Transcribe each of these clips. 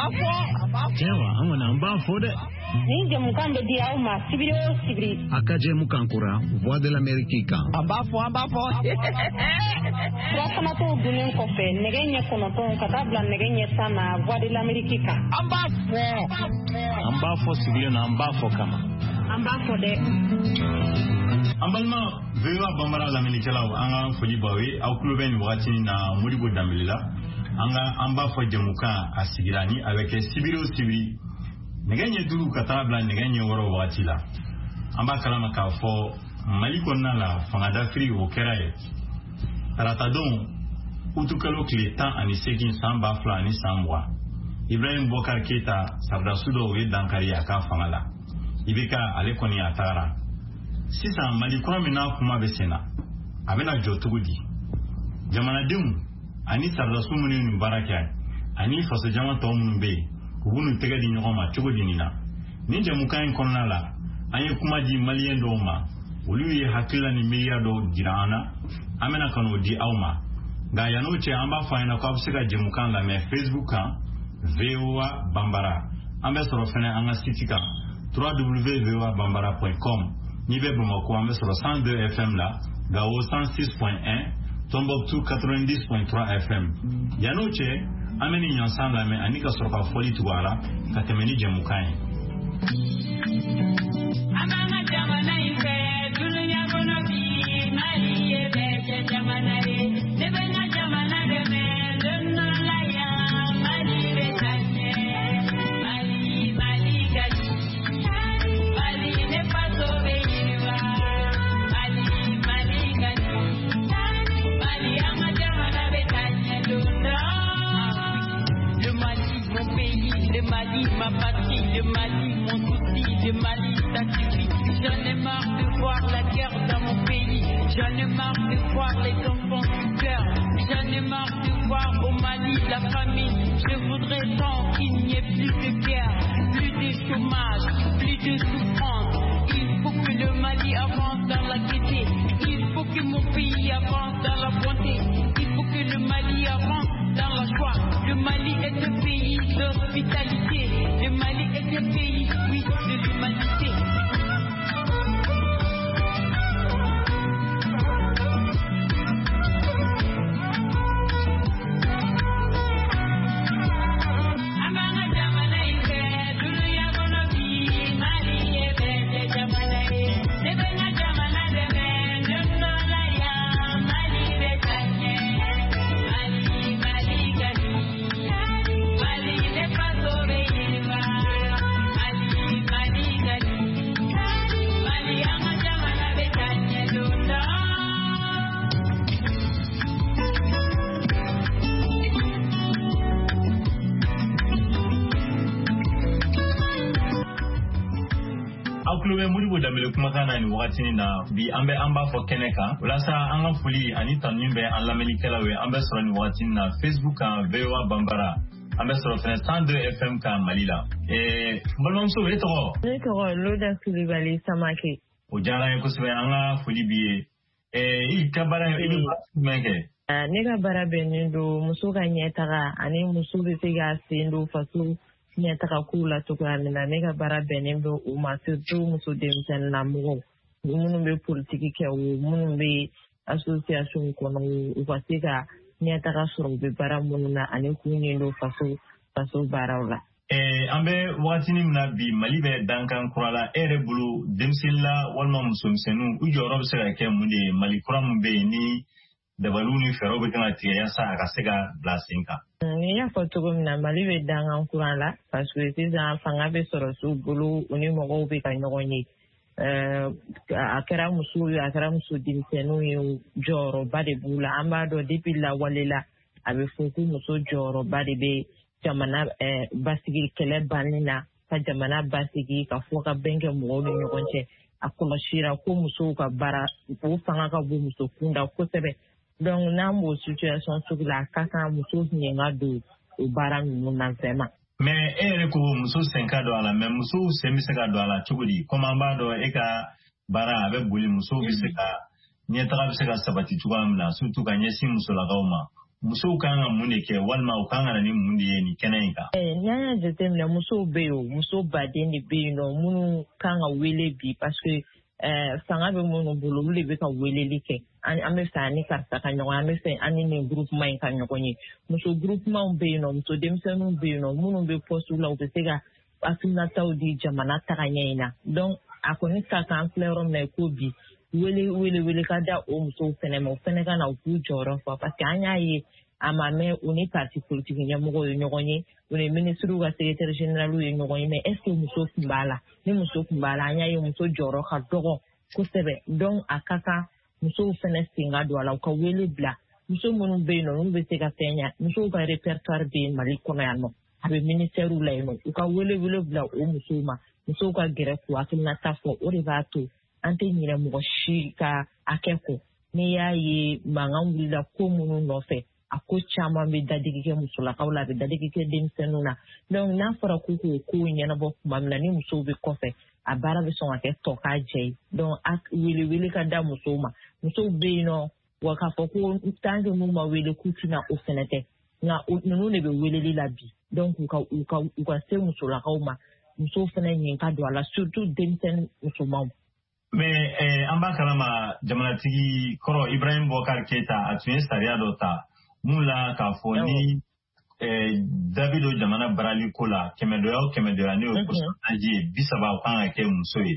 Ewa, angona ambafo de. Ninja mukambe dia uma sibiri. Akaje mukankura, voix de l'Amérique. Ambafo. Wakana to dunen kofe, negenye konoton katabla negenye sana voix de l'Amérique. Ambafo sibiri na ambafo kama. Ambafo de. Ambalma vewa bambara l'Amérique la anga foli bawe au cluben wakati na Modibo Dambelila. Anga ambafo jemuka asigirani avec sibiri. Neganye dulu katabla neganye woro wakati la. Amba kalama kafo maliko nala fangada free wokeraye. Taratadon utukalo kletan anisegin samba fla ani sambwa. Ibrahim Bokar Keita Sardasudo we dankari aka fangala. Ibeka alekoni atara. Sisa maliko mina kuma besena. Abena jotugudi. Jamana demu ani Sardasu muni baraka. Ani faso jama to munbe. Kubunu tega di nyoma chogo dinina. Ninja mukain konnala. Anye kuma di malien do ma. Uluye hakila ni miliardo jirana. Amena kanu di auma. Ga yanoche amba faina kwa absika jemukan la me Facebook kan VOA Bambara. Ambe soro fene anga site kan www.voabambara.com. Nibe Bamako ambe soro 102 FM la. Gao 106.1. Tombouctou 90.3 FM. Yanoche ameni nyansan la me anika soro ka foli tuwala katemeni jemukan. Amanga jamana ife dunya kono bi mali ebe jamana re debenya jamana de me donno la ya mali be tanye mali gadi mali ne paso be yirwa mali gadi mali anga jamana be tanye donno le Mali mon pays le Mali ma patrie le Mali mon souci le Mali j'en ai marre de voir la guerre dans mon pays. J'en ai marre de voir les enfants qui pleurent. J'en ai marre de voir au Mali la famine. Je voudrais tant qu'il n'y ait plus de guerre, plus de chômage, plus de souffrance. Il faut que le Mali avance dans la gaieté. Il faut que mon pays avance dans la bonté. Il faut que le Mali avance dans la joie. Le Mali est un pays d'hospitalité. Le Mali est un pays, oui, de l'humanité. Clube Modibo Dambele kuma kana ni wakati na bi ambe amba fo keneka wala sa anga fuli ani tanimbe an lamelikela we ambe soro ni wakati na Facebook kan VOA Bambara ambe soro fene 102 FM kan Malila bolon so eto Loda Kulibali Samake o jara ko sebe anga fuli biye I kabara ili menge nega bara benindo musuga nyetara ani musuga siga sindu fasu nyetara kula tukwamina nega bara benindo umasutu musudemsen namugo munu be politiki ke munu be association kono ufasiga nyetara suru be bara mununa ani kunyindo fasu barawla ambe wakati ni mna bi malibe dankan kurala ere bulu demsilla walma musumsenu ujoro bisera ke munde malikura mbe ni dabaluni ferobe kana tiya sa akasega blasinka ni ya fotogo mna malibe dankan kurala parce que siza fanga be soro su bulu uni mogo be kan nogoni akara musu dimsenu yu joro bade bula ambado dipilla walela abe foku muso joro bade be jamana basigi kele banina ka jamana basigi ka foka benke mo no nyokonche akuma shira ko muso ka bara ko fanga ka bu muso kunda ko sebe donc na mo situation sugla kaka muso nyenga do bara na zema mais ere ko muso 5 dola mais muso 5 dola chugudi komamba do eka bara abe buli muso biseka nyetaka biseka sabati tugamla surtout ka nyesi muso la gauma muso kan ka mun de kɛ walima u kan ka ni mun de ye ni kɛnɛ in kan. N'i y'a jateminɛ musow bɛ yen muso baden de bɛ yen nɔ minnu kan ka wele bi parce que fanga bɛ minnu bolo olu de bɛ ka weleli kɛ an bɛ fɛ ani karisa ka ɲɔgɔn an bɛ fɛ ani nin groupement in ka ɲɔgɔn ye muso groupement bɛ yen nɔ muso denmisɛnninw bɛ yen nɔ minnu bɛ poste la u bɛ se ka hakilinataw di jamana tagaɲɛ in na donc a kɔni ka kan an filɛ yɔrɔ min na ko bi wele ka da o musow fɛnɛ ma o fɛnɛ ka na u k'u jɔyɔrɔ fa parce que an y'a ye a ma mɛn u ni parti politique ɲɛmɔgɔw ye ɲɔgɔn ye u ni ministres ka secrétaire général ye ɲɔgɔn ye mais est ce que muso tun b'a la ni muso tun b'a la an y'a ye muso jɔyɔrɔ ka dɔgɔ kosɛbɛ donc a ka kan musow fɛnɛ sen ka don a la u ka wele bila muso minnu bɛ yen nɔ n'u bɛ se ka fɛn ɲa musow ka répertoire bɛ yen Mali kɔnɔ yan nɔ a bɛ ministère la yen nɔ u ka wele bila o musow ma musow ka gɛrɛ k'u hakilinata fɔ o de b'a to an tɛ ɲinɛ mɔgɔ si ka hakɛ kɔ n'i y'a ye mankan wulila ko minnu nɔfɛ a ko caman bɛ dadigi kɛ musolakaw la a bɛ dadigi kɛ denmisɛnninw na donc n'a fɔra k'u k'o kow ɲɛnabɔ tuma min na ni musow bɛ kɔfɛ a baara bɛ sɔn ka kɛ tɔ k'a jɛ ye donc wele ka da musow ma musow bɛ yen nɔ wa k'a fɔ ko tant que n'u ma wele k'u tɛna o fɛnɛ tɛ nka ninnu de bɛ weleli la bi donc u ka se musolakaw ma musow fɛnɛ ɲin ka don a la surtout denmisɛnnin musomanw. Mais an b'a kalama jamanatigi kɔrɔ Ibrahim Boubacar Keita a tun ye sariya dɔ ta mun la k'a fɔ ni Davido jamana barali ko la 100 ne y'o pourcentage ye 30 kan ka kɛ muso ye.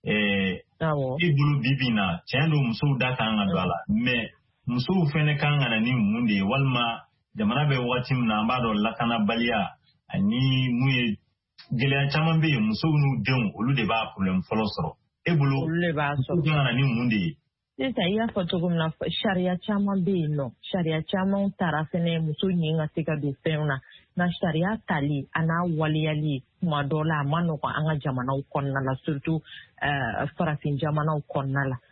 I bolo bibi na tiɲɛ don musow da kan ka don a la mais musow fɛnɛ kan ka na ni mun de ye walima jamana bɛ waati min na an b'a dɔn lakanabaliya ani mun ye gɛlɛya caman bɛ yen musow n'u denw olu de b'a problème fɔlɔ sɔrɔ. E bolo musow kan ka na ni mun de ye. Sisan i y'a fɔ cogo min na sariya caman bɛ yen nɔ sariya caman tara fɛnɛ muso ɲin ka se ka don fɛnw na nka sariya tali a n'a waleyali kuma dɔ la a ma nɔgɔn an ka jamanaw kɔnɔna la surtout farafin jamanaw kɔnɔna la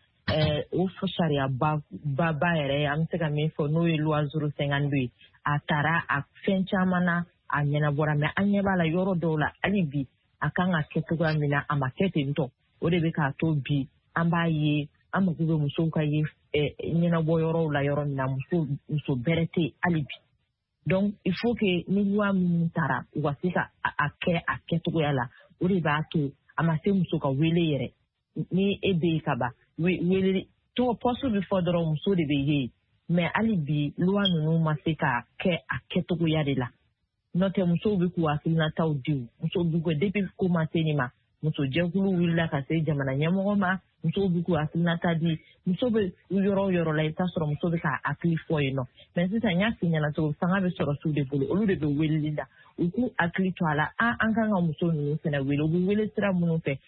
o sariya ba yɛrɛ an bɛ se ka min fɔ n'o ye loi 052 ye a tara a fɛn caman na a ɲɛnabɔra mais an ɲɛ b'a la yɔrɔ dɔw la hali bi a kan ka kɛ cogoya min na a ma kɛ ten tɔ o de bɛ k'a to bi an b'a ye an mako bɛ musow ka ye ɲɛnabɔ yɔrɔw la yɔrɔ min na muso bɛrɛ tɛ hali bi donc il faut que ni loi minnu tara u ka se ka a kɛ a kɛcogoya la o de b'a to a ma se muso ka wele yɛrɛ ni e bɛ yen ka ban wele poste bɛ fɔ dɔrɔn muso de bɛ ye mais hali bi loi ninnu ma se ka kɛ a kɛcogoya de la n'o tɛ musow bɛ k'u hakilinataw di musow bɛ k'u depuis ko ma se nin ma muso jɛkulu wulila ka se jamana ɲɛmɔgɔ ma musow bɛ k'u hakilinata di muso bɛ yɔrɔ o yɔrɔ la i bɛ taa sɔrɔ muso bɛ k'a hakili fɔ yen nɔ mais sisan n y'a f'i ɲɛna cogo fanga bɛ sɔrɔ su de bolo olu de bɛ weleli la u k'u hakili to a la an kan ka muso ninnu fana wele u bɛ wele sira minnu fɛ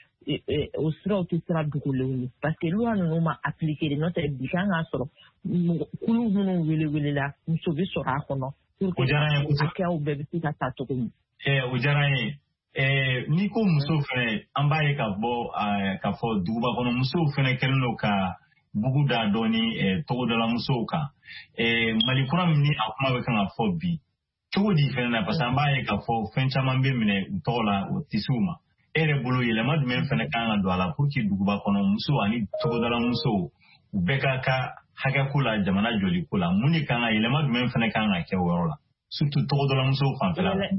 o siraw tɛ sira dogolenw ye parce que loi ninnu ma appliquer de n'o tɛ bi kan k'a sɔrɔ kulu minnu wele la muso bɛ sɔrɔ a kɔnɔ pour que hakɛyaw bɛɛ bɛ se ka taa cogo min. O diyara n ye. Ni ko muso fɛnɛ an b'a ye ka fɔ duguba kɔnɔ musow fɛnɛ kɛlen don ka bugu da dɔɔni togodala musow kan Mali kura min ni a kuma bɛ kan ka fɔ bi cogo di fɛnɛ na parce que an b'a ye ka fɔ fɛn caman bɛ minɛ u tɔgɔ la o tɛ s'u ma e yɛrɛ bolo yɛlɛma jumɛn fɛnɛ kan ka don a la pour que duguba kɔnɔ musow ani togodala musow u bɛɛ ka hakɛ ko la jamana jɔli ko la mun de kan ka yɛlɛma jumɛn fɛnɛ kan ka kɛ o yɔrɔ la surtout togodala musow fanfɛla la.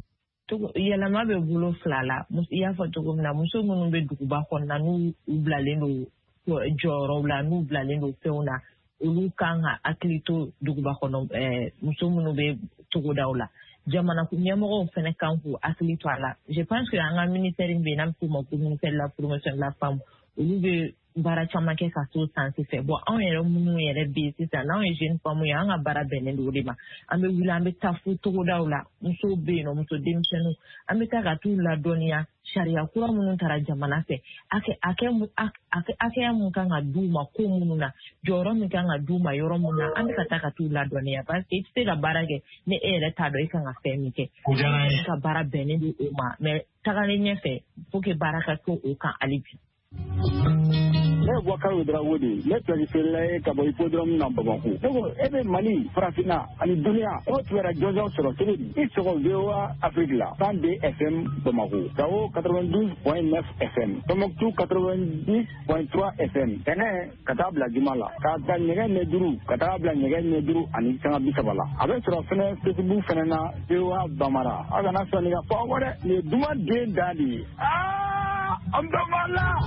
Yɛlɛma bɛ bolo fila la i y'a fɔ cogo min na muso minnu bɛ duguba kɔnɔna n'u bilalen don jɔyɔrɔw la n'u bilalen don fɛnw na olu kan ka hakili to duguba kɔnɔ muso minnu bɛ togodaw la jamana ɲɛmɔgɔw fana kan k'u hakili to a la je pense que an ka ministère bɛ yen n'an bɛ f'o ma ko ministère de la promotion de la femme olu bɛ baara caman kɛ ka t'o sansi fɛ bon anw yɛrɛ minnu yɛrɛ bɛ yen sisan n'anw ye jeune femme ye an ka baara bɛnnen don o de ma an bɛ wuli an bɛ taa fo togodaw la musow bɛ yen nɔ muso denmisɛnninw an bɛ taa ka t'u ladɔnniya sariya kura minnu taara jamana fɛ hakɛya mun kan ka d'u ma ko minnu na jɔyɔrɔ min kan ka d'u ma yɔrɔ minnu na an bɛ ka taa ka t'u ladɔnniya parce que i tɛ se ka baara kɛ ni e yɛrɛ t'a dɔn i kan ka fɛn min kɛ i ka baara bɛnnen don o ma mais tagalen ɲɛfɛ faut que baara ka kɛ o kan hali bi. Wakao Drawudi, let me say Kabodrom number one. Every money, Frafina, and Dunia, what were a Jojo Sorotini, it's all Vioa Africa, Sunday FM, Tomago, Kao 92.9 FM, Tomok 90.3 FM, Tene, Katabla Gimala, Kata Neduru, Katabla Neduru, and Isana Bisabala. I went to a Facebook Fenana, Vioa Bamara, Aganasania forward, you do not get daddy. Ambamala!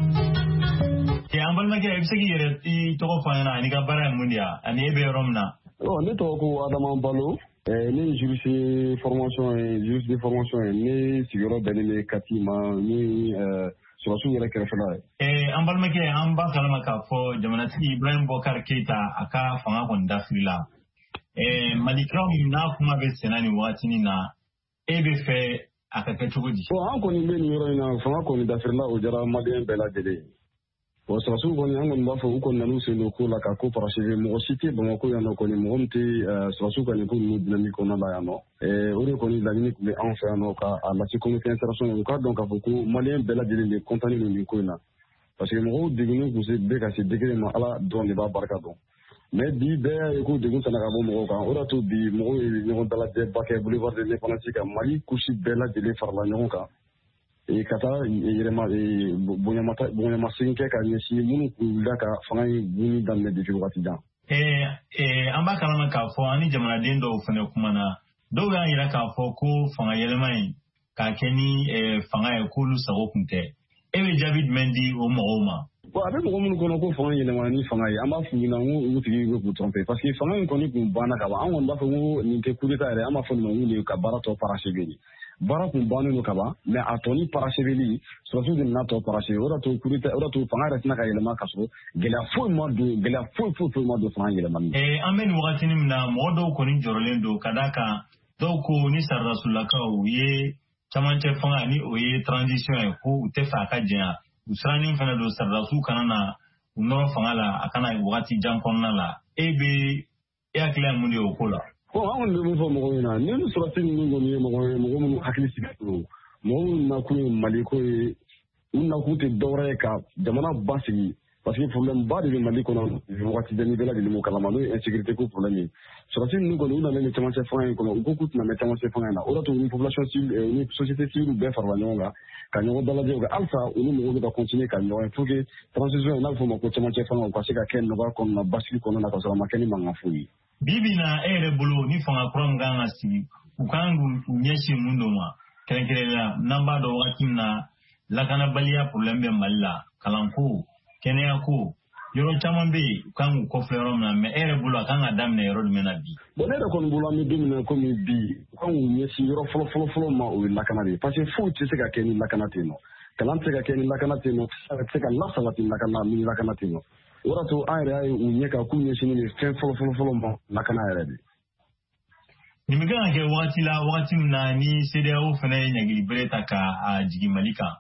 Ambal make ebsegi yere I toko fana ni ka bara mundia ani ebe romna ne toko Adama Balo ni juriste formation ni siguro benene katima ni surasu yele kerefala ambal make amba kalama ka fo jamanati Ibrahim Bokar Keita aka fanga kon dafila malikram na kuma be senani watini na ebe fe aka ketugudi an ko ni be ni yoro ina fanga kon dafila o jara madien bela dele o surasu ko ni an ba fo ko nanu se no ko la ka ko parachever mo cité bon ko ya no ko ni mo mti surasu ko ni ko ni dynamique ko na la ya no o re ko ni la ni mais en fait no ka la ci communauté internationale ko donc ko ko malien bela dele le contenu ni ko na parce que mo digunu ko se be ka se degré ma ala don ne ba barka don mais bi be ko digun sana ka bo mo kan o ra to bi mo ni ko dala de baké boulevard de l'indépendance ka mali kushi bela dele farla nyon ka e kata yirema bonyama sinke ka nyesi munu kudaka fangai buni dan me defi wakati jan amba kalama ka fo ani jamana den do fane kuma na do ga yira ka fo ko fanga yelemai ka keni fanga e kulu sago kunte ebe David Mendy o mogoma bon avec mo munu kono ko fanga yelema ni fanga yi amba fu na ngu tigi ko tromper parce que fanga ko ni kun bana ka ba an won ba fo ni ke kudeta re ama fo no ngu ka barato paracheveli bara kun banu no kaba mais atoni paracheveli surtout de nato paracheveli ora to kurita ora to fanga resna ka yelema kaso gela fo mo do fanga yelema amen wakati ni na modo ko ni jorolendo kadaka do ko ni sarra sulaka o ye chamanche fanga ni o ye transition ko utefa ka jia usrani fana do sarra su kanana no fanga la akana wakati jankonna la ebe ya kila mundi o kola ko an le mo fo mo ina ni no surati ni ngo ni mo hakili sibitu mo na ku maliko e na ku te dore ka jamana basi parce que problème ba de maliko na wakati de nivela de mo kala mano insécurité ko problème surati ni ngo ni na le chama chef fanga ko ko ku na metama chef fanga na ora to une population civile une société civile be farwa nyonga ka nyo dala de ga alpha uni mo go continuer ka nyo faut que transition na fo mo ko chama chef fanga ko sika ken no ba ko na basi ko na ka sala makeni manga fuyi bibi na bulu ni fanga krom ganga si ukangu nyeshi mundo ma kerekelela namba do wakati na lakana balia problème malla kalanko kenya ko yoro chamambe ukangu ko fleurom na me bulu akanga damne yoro mena bi bonere ko mbulu mi dumina ko mi bi ukangu nyeshi yoro folo ma o lakana bi parce que faut tu sais ka keni lakana teno kalante ka keni lakana teno c'est ka la salati lakana mi lakana teno ora to ayre unyeka kunye shini fen folo ma nakana ayre nimigana ke wakati na ni CDAO fana nyagi breta ka jigi malika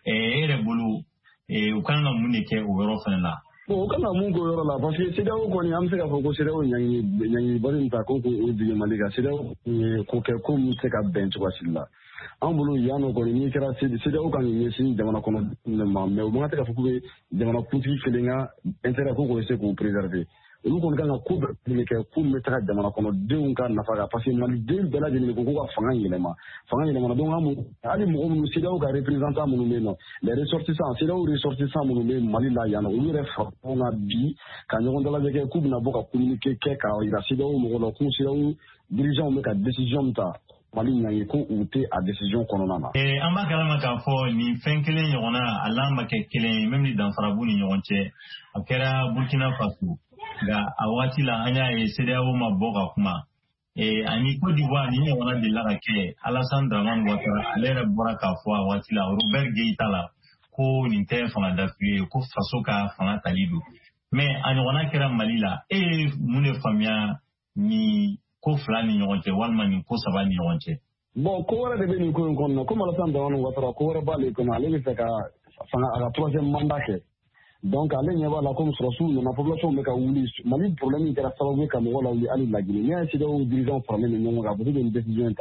bulu ukanga muneke ugoro fana la o kana mungo yoro la parce que CDAO ko ni amse ka foko CDAO nyangi bari nta ko jigi malika CDAO ko ke ko mutse ka bench wasilla ambulu yano ko ni kera CDAO kan ni sin jamana kono ma me o ngata ka foko be jamana puti felinga intérêt ko ko se ko préserver olu kon kan ko be ke ko metara jamana kono deun kan nafa parce que mali deun bela de ko ko fanga yelema donc amu ali mo mu CDAO ka représentant mu no les ressortissants CDAO ressortissants mu no mali la yana olu re fa na bi kan ngon dala de ke ko na boka communiquer ke ka ira CDAO mo ko CDAO dirigeant me ka décision ta mali nyangi ko ute a décision kononana amba kalama ka fo ni fenkele yona alamba ke kele même ni dans farabuni yonche akera Burkina Faso ga awati la anya CDAO maboka kuma ani Côte d'Ivoire ni yona de la ke Alassane Dramane Ouattara lera boraka fo awati la Robert Keita la ko ni te fanga d'appui ko faso ka fanga talido mais ani wana kera Mali la mune famia ni ko flani nyonche walma ni ko sabani nyonche bon ko wara de be ni ko ngon ko mala tan dawano watara ko wara bale ko na le feka fanga aga troisième mandat ke donc ale nyaba la comme rasul na population me ka wuli mali problème ni kala sababu ka mo wala ali la gine ne ci do dirigeant problème ni ngo ga bu de décision ta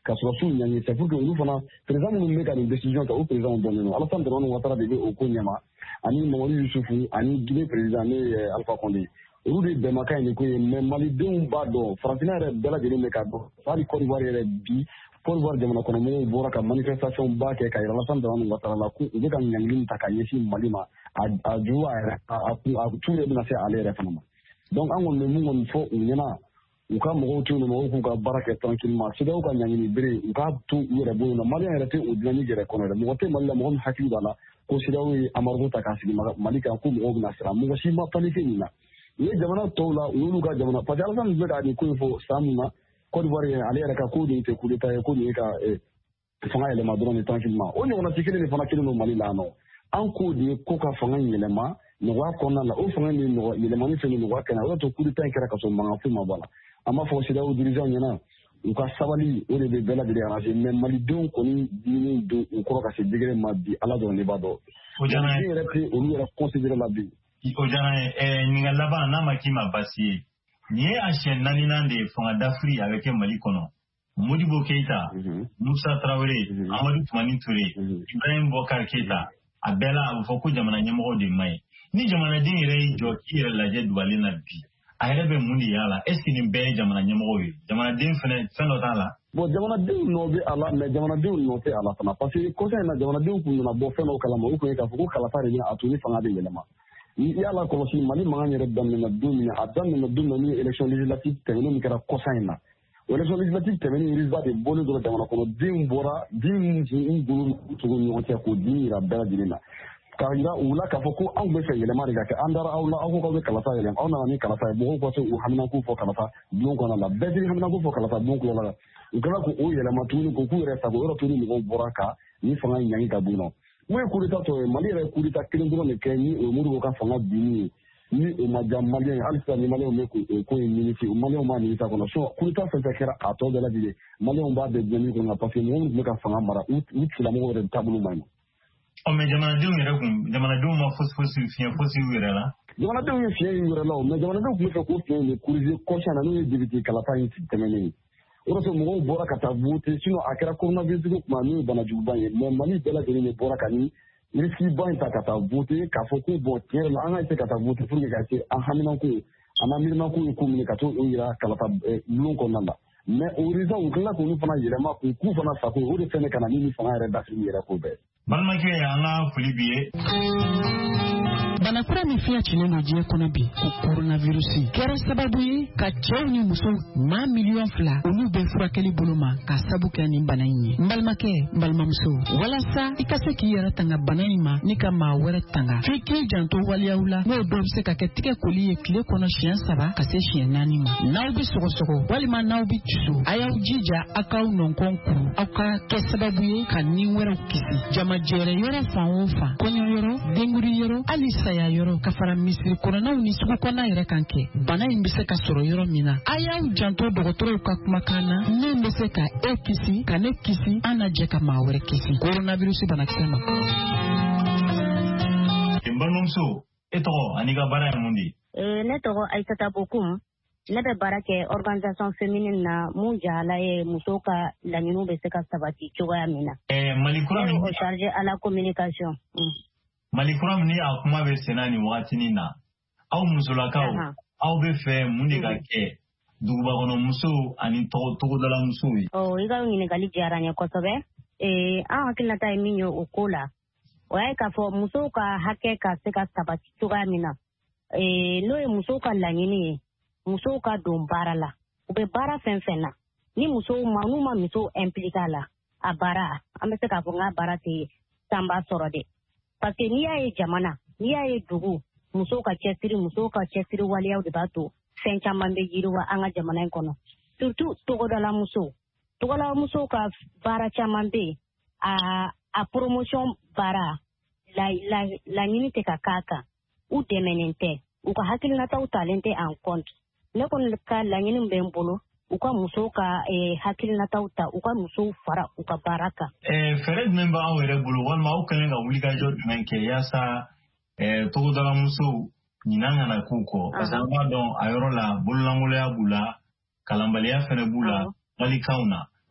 ka sɔrɔ su ɲangi c'est pour que olu fana président minnu bɛ ka nin décision ta o président dɔnnen don Alassane Dramane Ouattara de bɛ o ko ɲɛma ani Mamadu Yusufu ani Guinée président ne Alpha Condé olu de bɛnbaka ye nin ko ye mais malidenw b'a dɔn farafinna yɛrɛ bɛɛ lajɛlen bɛ k'a dɔn hali Côte d'Ivoire yɛrɛ bi Côte d'Ivoire jamana kɔnɔmɔgɔw bɔra ka manifestation ba kɛ ka yira Alassane Dramane Ouattara la ko u bɛ ka ɲangili min ta ka ɲɛsin Mali ma a jugu a yɛrɛ a tu yɛrɛ bɛna se ale yɛrɛ fana ma donc an kɔni bɛ mun kɔni fɔ u ɲɛna u ka mɔgɔw to yen nɔ mɔgɔw k'u ka baara kɛ tranquillement CEDEAO ka ɲangini bere u k'a to u yɛrɛ bolo nɔ Malien yɛrɛ tɛ o dilanni yɛrɛ kɔnɔ dɛ mɔgɔ tɛ Mali la mɔgɔ min hakili b'a la ko CEDEAO ye embargo ta k'a sigi Mali kan ko mɔgɔw bɛna siran mɔgɔ si ma planifié nin na u ye jamana tɔw la u y'olu ka jamana parce que Alassane bɛ ka nin ko in fɔ san mun na Côte d'Ivoire ale yɛrɛ ka ko nin tɛ coup d'état ye ko nin ye ka fanga yɛlɛma dɔrɔn ni tranquillement o ɲɔgɔnna ci kelen de fana kelen don Mali la nɔ an k'o de ye ko ka fanga yɛlɛma nɔgɔya kɔnɔna la o fanga ni yɛlɛmani fɛn nɔgɔya kɛnɛ o de to coup d'état in kɛra ka sɔrɔ mankan foyi ma bɔ a la an b'a fɔ CEDEAO dirigeant ɲɛna u ka sabali o de bɛ bɛɛ lajɛlen arranger mais malidenw kɔni diinen don u kɔrɔ ka se degré ma bi Ala dɔrɔn de b'a dɔn malidenw yɛrɛ tɛ olu yɛrɛ considéré la bi o diyara n ye nin ka laban n'a ma k'i ma basi ye nin ye a siɲɛ 4nan de ye fanga dafiri a bɛ kɛ Mali kɔnɔ Modibo Keita Musa Traoré Amadou Toumani Touré Ibrahim Boubacar Keita a bɛɛ la a bɛ fɔ ko jamana ɲɛmɔgɔw de man ɲi ni jamanaden yɛrɛ y'i jɔ k'i yɛrɛ lajɛ dugalen na bi a yɛrɛ bɛ mun de y'a la est-ce que nin bɛɛ ye jamana ɲɛmɔgɔw ye jamanaden fɛnɛ fɛn dɔ t'a la bon jamanadenw nɔ bɛ a la mais jamanadenw nɔ tɛ a la fana parce que kɔsa in na jamanadenw kun nana bɔ fɛn dɔw kalama o kun ye k'a fɔ ko kalafa de bɛ a to ni fanga bɛ yɛlɛma i y'a la kɔlɔsi Mali mankan yɛrɛ daminɛna don min a daminɛna don min ni élection législative tɛmɛnen min kɛra kɔsa in na o élection législative tɛmɛnen résultat de bɔlen dɔrɔn jamana kɔnɔ den bɔra den golo cogo ɲɔgɔn cɛ k'o den yira bɛɛ lajɛlen na k'a yira u la k'a fɔ ko anw bɛ fɛ yɛlɛma de ka kɛ an dara aw la aw ko k'aw bɛ kalafa yɛlɛma aw nana ni kalafa ye mɔgɔw ka se u haminako fɔ kalafa bulon kɔnɔna la bɛɛ tɛ haminako fɔ kalafa bulon kɔnɔna la u kɛra k'o yɛlɛma tuguni k'o k'u yɛrɛ sago yɔrɔ tuguni mɔgɔw bɔra ka ni fanga ɲangi ka bɔ yen nɔ mun ye coup d'état tɔ ye Mali yɛrɛ coup d'état kelen dɔrɔn de kɛ ni o ye Modibo ka fanga binni ye ni o ma diya Malien hali sisan ni Malien bɛ ko in nimisi Malien b'a nimisi a kɔnɔ sinon coup d'état fɛn fɛn kɛra a tɔ bɛɛ lajɛlen Malien b'a bɛɛ jɛni kɔnɔ parce que mɔgɔ minnu tun bɛ ka fanga mara u tigilamɔgɔw yɛrɛ taabolo man ɲi. mais jamanadenw ma fosi fiɲɛ fosi u yɛrɛ la jamanadenw ye fiɲɛ in yɛrɛ la mais jamanadenw tun bɛ fɛ k'o fiɲɛ in de corriger conscient na n'o ye député kalafa in tɛmɛnen ye o de sɔrɔ mɔgɔw bɔra ka taa voter sinon a kɛra coronavirus tuma n'o ye banajuguba ye mais Mali bɛɛ lajɛlen de bɔra ka ni risque ba in ta ka taa voter k'a fɔ ko bon tiɲɛ yɛrɛ la an ka essayer ka taa voter pour que ka se an haminako an ka miirinako ye ko min ye ka t'o yira kalafa bulon kɔnɔna la mais o résultat u tilala k'olu fana yɛlɛma k'u fana sago o de fɛnɛ ka na ni fanga yɛrɛ dasiri yɛrɛ ko bɛɛ. balimakɛ an ka foli b'i ye. Banakura min fiɲɛ cilen don diɲɛ kɔnɔ bi ko coronavirus kɛra sababu ye ka cɛw ni musow maa 2,000,000 olu bɛ furakɛli bolo ma ka sabu kɛ nin bana in ye. N balimakɛ n balimamuso walasa i ka se k'i yɛrɛ tanga bana in ma ni ka maa wɛrɛ tanga f'i k'i janto waliyaw la n'o dɔw bɛ se ka kɛ tigɛ koli ye tile kɔnɔ siɲɛ 3 ka se siɲɛ 4 ma. N'aw bɛ sɔgɔsɔgɔ walima n'aw bɛ tusu a y'aw jija aw k'aw nɔnkɔn kuru aw ka kɛ sababu ye ka nin wɛrɛw kisi. Jamajɛrɛ yɔrɔ fan o fan kɔɲɔ yɔrɔ denguri yɔrɔ hali saya yɔrɔ ka fara misiri kɔnɔnaw ni sugu kɔnɔna yɛrɛ kan kɛ bana in bɛ se ka sɔrɔ yɔrɔ min na a y'aw janto dɔgɔtɔrɔw ka kumakan na min bɛ se ka e kisi ka ne kisi an na jɛ ka maa wɛrɛ kisi coronavirus banakisɛ ma. n balimamuso e tɔgɔ ani ka baara ye mun de ye. Ne tɔgɔ Aïssata Bokoum ne bɛ baara kɛ organisation féminine na mun jala ye musow ka laɲiniw bɛ se ka sabati cogoya min na. Malikura min au chargé à la communication. Malikura min a kuma bɛ senna nin wagatinin na aw musolakaw aw bɛ fɛ mun de ka kɛ dugubakɔnɔ musow ani togodala musow ye. I ka ɲininkali diyara n ye kosɛbɛ. An hakilinata ye min ye o ko la o y'a ye k'a fɔ musow ka hakɛ ka se ka sabati cogoya min na n'o ye musow ka laɲini ye musow ka don baara la u bɛ baara fɛn fɛn na ni musow n'u ma musow impliqué a la a baara an bɛ se k'a fɔ n ka baara tɛ sanba sɔrɔ dɛ parce que n'i y'a ye jamana n'i y'a ye dugu musow ka cɛsiri waleyaw de b'a to fɛn caman bɛ yiriwa an ka jamana in kɔnɔ surtout togodala musow ka baara caman bɛ yen a promotion baara laɲini tɛ ka k'a kan u dɛmɛnen tɛ u ka hakilinataw talen tɛ en compte ne kɔni ka laɲini bɛ n bolo u ka musow ka hakilinataw ta u ka musow fara u ka baara kan. Fɛɛrɛ jumɛn b'aw yɛrɛ bolo walima aw kɛlen ka wulikajɔ jumɛn kɛ yaasa togodala musow ɲinan kana k'u kɔ parce que an b'a dɔn a yɔrɔ la bololankoloya b'u la kalanbaliya fɛnɛ b'u la walikanw na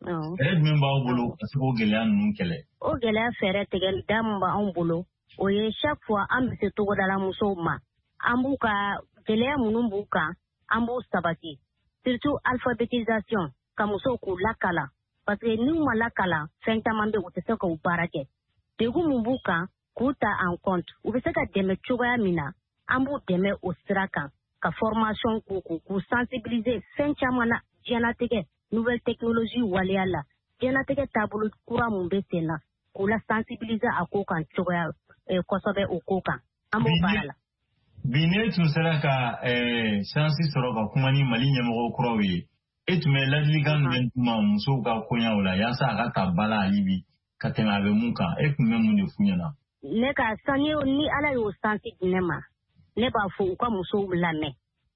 fɛɛrɛ jumɛn b'aw bolo ka se k'o gɛlɛya ninnu kɛlɛ? O gɛlɛya fɛɛrɛ tigɛli da min b'anw bolo o ye chaque fois an bɛ se togodala musow ma an b'u ka gɛlɛya minnu b'u kan an b'u sabati surtout alphabétisation ka musow k'u lakala parce que n'u ma lakala fɛn caman bɛ u tɛ se k'u baara kɛ degun min b'u kan k'u ta en compte u bɛ se ka dɛmɛ cogoya min na an b'u dɛmɛ o sira kan ka formation k'u sensibiliser fɛn caman na diɲɛlatigɛ nouvelle technologie waleya la diɲɛlatigɛ taabolo kura mun bɛ sen na k'u la sensibiliser a ko kan cogoya kosɛbɛ o ko kan an b'o baara la. Bi ne tun sera ka chance sɔrɔ ka kuma ni Mali ɲɛmɔgɔ kuraw ye e tun bɛ ladilikan jumɛn d'u ma musow ka koɲɛw la yaasa a ka ta bala hali bi ka tɛmɛ a bɛ mun kan e tun bɛ mun de f'u ɲɛna? Ne ka ni Ala y'o sansi di ne ma ne b'a fɔ u ka musow lamɛn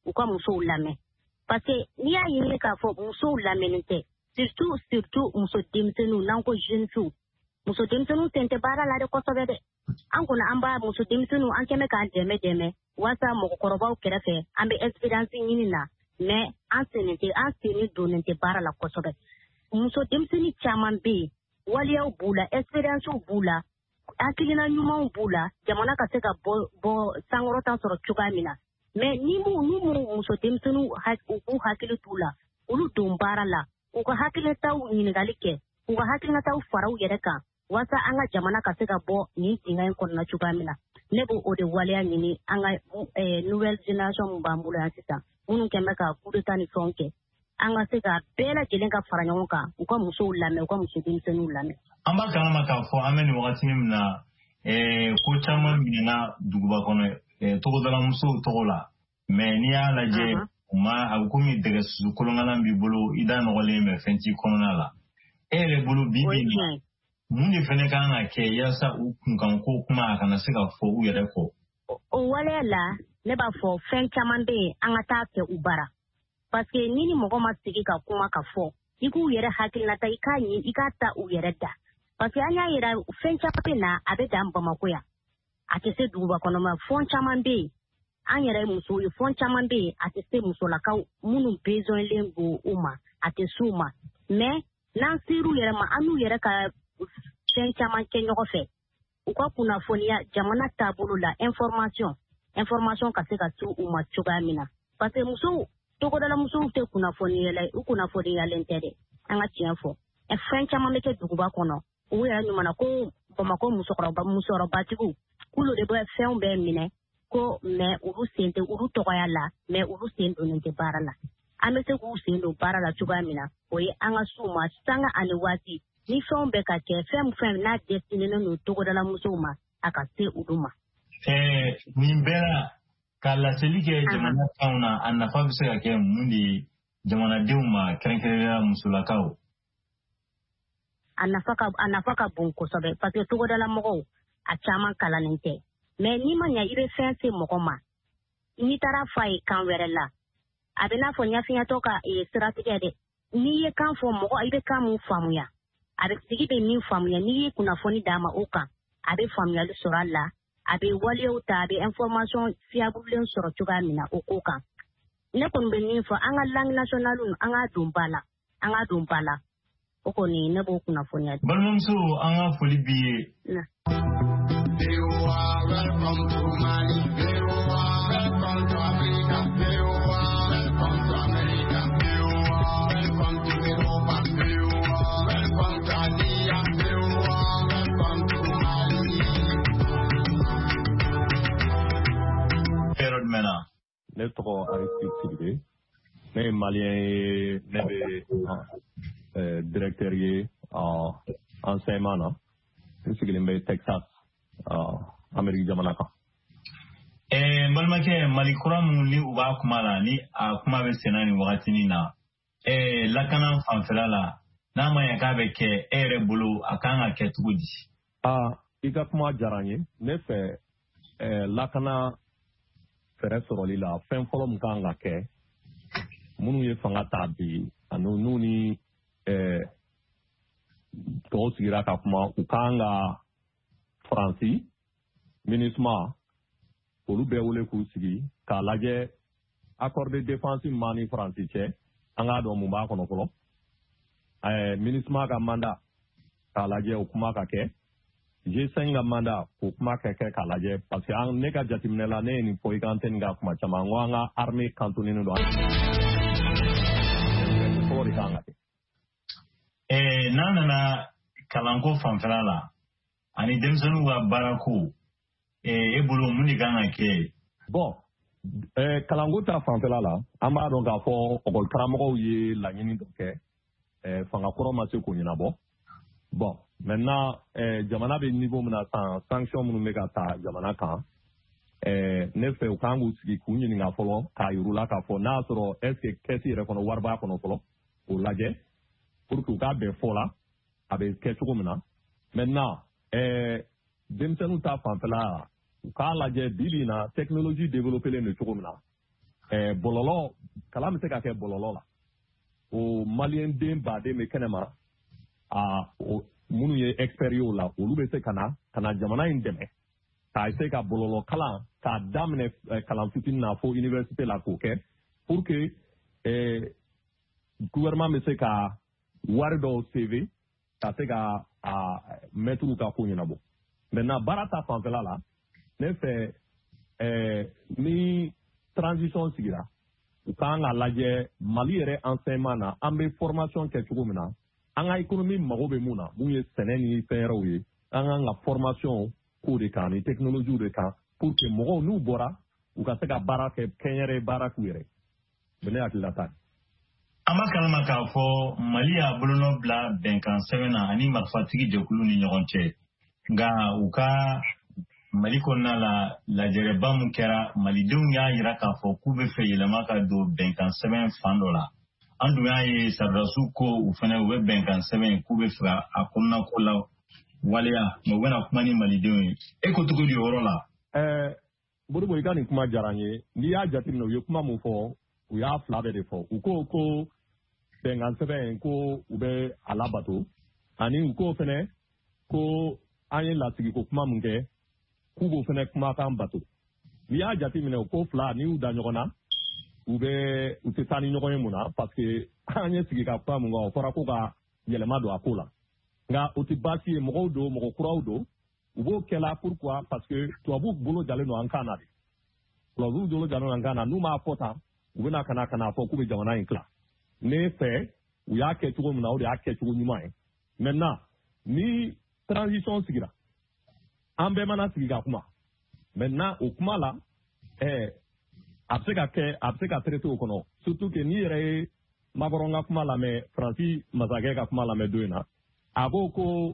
parce que n'i y'a ɲini k'a fɔ musow lamɛnnen tɛ surtout muso denmisɛnninw n'an ko jeune filles muso denmisɛnninw sen tɛ baara la de kosɛbɛ dɛ an kɔni an b'a muso denmisɛnninw an kɛmɛ k'an dɛmɛ waasa mɔgɔkɔrɔbaw kɛrɛfɛ an bɛ expérience ɲini na mais an sen donnen tɛ baara la kosɛbɛ muso denmisɛnnin caman bɛ yen waliyaw b'u la expériencew b'u la hakilina ɲumanw b'u la jamana ka se ka bɔ sankɔrɔta sɔrɔ cogoya min na mais ni muso denmisɛnninw u k'u hakili t'u la olu don baara la u ka hakilinataw ɲininkali kɛ u ka hakilinataw fara u yɛrɛ kan waasa an ka jamana ka se ka bɔ nin dingɛ in kɔnɔna cogoya min na ne b'o o de waleya ɲini an ka nouvelle génération mun b'an bolo yan sisan minnu kɛn bɛ ka coup d'état ni fɛnw kɛ an ka se ka bɛɛ lajɛlen ka fara ɲɔgɔn kan u ka musow lamɛn u ka muso denmisɛnninw lamɛn. An b'a kalama k'a fɔ an bɛ nin wagati min na ko caman minɛna duguba kɔnɔ togodala musow tɔgɔ la mais n'i y'a lajɛ a bɛ komi dɛgɛ susu kolonkalan b'i bolo i da nɔgɔlen bɛ fɛn ci kɔnɔna la e yɛrɛ bolo bi na mun de fɛnɛ kan ka kɛ yaasa u kunkan ko kuma a kana se ka fɔ u yɛrɛ kɔ? O waleya la ne b'a fɔ fɛn caman bɛ yen an ka taa kɛ u bara parce que ni mɔgɔ ma sigi ka kuma ka fɔ i k'u yɛrɛ hakilinata i k'a ɲi i k'a ta u yɛrɛ da parce que an y'a yira fɛn caman bɛ na a bɛ dan Bamakɔ yan a tɛ se duguba kɔnɔ ma fɔn caman bɛ yen an yɛrɛ musow ye fɔn caman bɛ yen a tɛ se musolakaw minnu besoinlen don u ma a tɛ s'u ma mais n'an ser'u yɛrɛ ma an n'u yɛrɛ ka fɛn caman kɛ ɲɔgɔn fɛ u ka kunnafoniya jamana taabolo la information ka se ka se u ma cogoya min na parce que togodala musow tɛ kunnafoniyalen tɛ dɛ an ka tiɲɛ fɔ fɛn caman bɛ kɛ duguba kɔnɔ u yɛrɛ ɲuman ko Bamakɔ musokɔrɔbatigiw k'olu de bɛ fɛnw bɛɛ minɛ ko mais olu tɔgɔya la mais olu sen donnen tɛ baara la an bɛ se k'u sen don baara la cogoya min na o ye an ka s'u ma sanga ani waati ni fɛnw bɛ ka kɛ fɛn n'a destinenen don togodala musow ma a ka se olu ma. Nin bɛɛ la ka laseli kɛ jamana kanw na a nafa bɛ se ka kɛ mun de ye jamanadenw ma kɛrɛnkɛrɛnnenya musolakaw? A nafa ka bon kosɛbɛ parce que togodala mɔgɔw a caman kalannen tɛ mais n'i ma ɲɛ i bɛ fɛn se mɔgɔ ma n'i taara fɔ a ye kan wɛrɛ la a bɛ n'a fɔ ɲafiɲɛtɔ ka siratigɛ dɛ n'i ye kan fɔ mɔgɔ i bɛ kan mun faamuya a bɛ sigi bɛ min faamuya n'i ye kunnafoni d'a ma o kan a bɛ faamuyali sɔrɔ a la a bɛ waleyaw ta a bɛ information fiablen sɔrɔ cogoya min na o ko kan ne kɔni bɛ min fɔ an ka langue nationale an k'a don ba la o kɔni ne b'o kunnafoniya. Balimamuso an ka foli b'i ye. Welcome to Mali. Welcome to Africa. Welcome to America. Welcome to Europa. Welcome to Asia. Welcome to Mali. Herod Mena. Ne tɔgɔ Aristide Sidibe. Ne ye Malien ye, ne bɛ directeur ye enseignement na. Ne sigilen bɛ Texas. Amérique jamana kan. Balimakɛ Mali kura minnu ni u b'a kuma la ni a kuma bɛ senna ni wagatinin na lakana fanfɛla la n'a ma ɲɛ k'a bɛ kɛ e yɛrɛ bolo a kan ka kɛ cogo di? I ka kuma diyara n ye ne fɛ lakana fɛɛrɛ sɔrɔli la fɛn fɔlɔ min kan ka kɛ minnu ye fanga ta bi ani n'u ni tɔw sigira ka kuma u kan ka Faransi MINUSMA olu bɛɛ wele k'u sigi k'a lajɛ accord de défense min b'an ni Faransi cɛ an k'a dɔn mun b'a kɔnɔ fɔlɔ MINUSMA ka mandat k'a lajɛ o kuma ka kɛ G5 ka mandat k'o kuma kɛ k'a lajɛ parce que ne ka jateminɛ la ne ye nin fɔ i ka antenne ka kuma caman n ko an ka armée cantonné don o de kan ka kɛ. N'an nana kalanko fanfɛla la ani denmisɛnninw ka baarako e bolo mun de kan ka kɛ? Bon kalanko ta fanfɛla la an b'a dɔn k'a fɔ ɔkɔlikaramɔgɔw ye laɲini dɔ kɛ fanga kɔrɔ ma se k'o ɲɛnabɔ. Bon maintenant jamana bɛ niveau min na san sanction minnu bɛ ka ta jamana kan ne fɛ u kan k'u sigi k'u ɲininka fɔlɔ k'a yir'u la k'a fɔ n'a y'a sɔrɔ est-ce que caisse yɛrɛ kɔnɔ wari b'a kɔnɔ fɔlɔ k'o lajɛ pour que u k'a bɛn fɔ la a bɛ kɛ cogo min na. Maintenant denmisɛnninw ta fanfɛla u k'a lajɛ bi na technologie développélen don cogo min na bɔlɔlɔ kalan bɛ se ka kɛ bɔlɔlɔ la o maliyɛn den baden bɛ kɛnɛma minnu ye expert ye o la olu bɛ se ka na jamana in dɛmɛ k'a se ka bɔlɔlɔ kalan k'a daminɛ kalan fitinin na fo université la k'o kɛ pour que gouvernement bɛ se ka wari dɔw save ka se ka maîtres ka ko ɲɛnabɔ. Maintenant baara ta fanfɛla la ne fɛ ni transition sigira u kan ka lajɛ Mali yɛrɛ enseignement na an bɛ formation kɛ cogo min na an ka économie mago bɛ mun na mun ye sɛnɛ ni fɛn wɛrɛw ye an kan ka formation k'o de kan ni technologie de kan pour que mɔgɔw n'u bɔra u ka se ka baara kɛ kɛnyɛrɛ baara k'u yɛrɛ ye ne hakili la ta. An b'a kalama k'a fɔ Mali y'a bolonɔ bila bɛnkan sɛbɛn na ani marifatigi jɛkulu ni ɲɔgɔn cɛ nka u ka Mali kɔnɔna la lajɛrɛba mun kɛra malidenw y'a jira k'a fɔ k'u bɛ fɛ yɛlɛma ka don bɛnkan sɛbɛn fan dɔ la. An dun y'a ye Sardasiw ko u fana u bɛ bɛnkan sɛbɛn k'u bɛ fɛ a kɔnɔna ko la waleya mais u bɛna kuma ni malidenw ye. E ko cogo di o yɔrɔ la? Modibo i ka nin kuma diyara n ye n'i y'a jateminɛ u ye kuma mun fɔ u y'a fila bɛɛ de fɔ u ko bɛnkan sɛbɛn ko u bɛ a labato ani u ko fana ko an ye lasigiko kuma mun kɛ k'u b'o fana kumakan bato n'i y'a jateminɛ o ko fila n'i y'u da ɲɔgɔn na u tɛ taa ni ɲɔgɔn ye mun na parce que an ye sigi ka kuma mun kan o fɔra ko ka yɛlɛma don a ko la nka o tɛ baasi ye mɔgɔw don mɔgɔ kuraw don u b'o kɛla pourquoi parce que tubabuw bolo jalen don an kan na de tubabuw bolo jalen don an kan na n'u m'a fɔ tan u bɛna ka na fɔ k'u bɛ jamana in tila ne fɛ u y'a kɛ cogo min na o de y'a kɛ cogo ɲuman ye maintenant ni transition sigira an bɛɛ mana sigi ka kuma maintenant o kuma la a bɛ se ka traiter o kɔnɔ surtout que n'i yɛrɛ ye Macron ka kuma lamɛn Faransi masakɛ ka kuma lamɛn don in na a b'o ko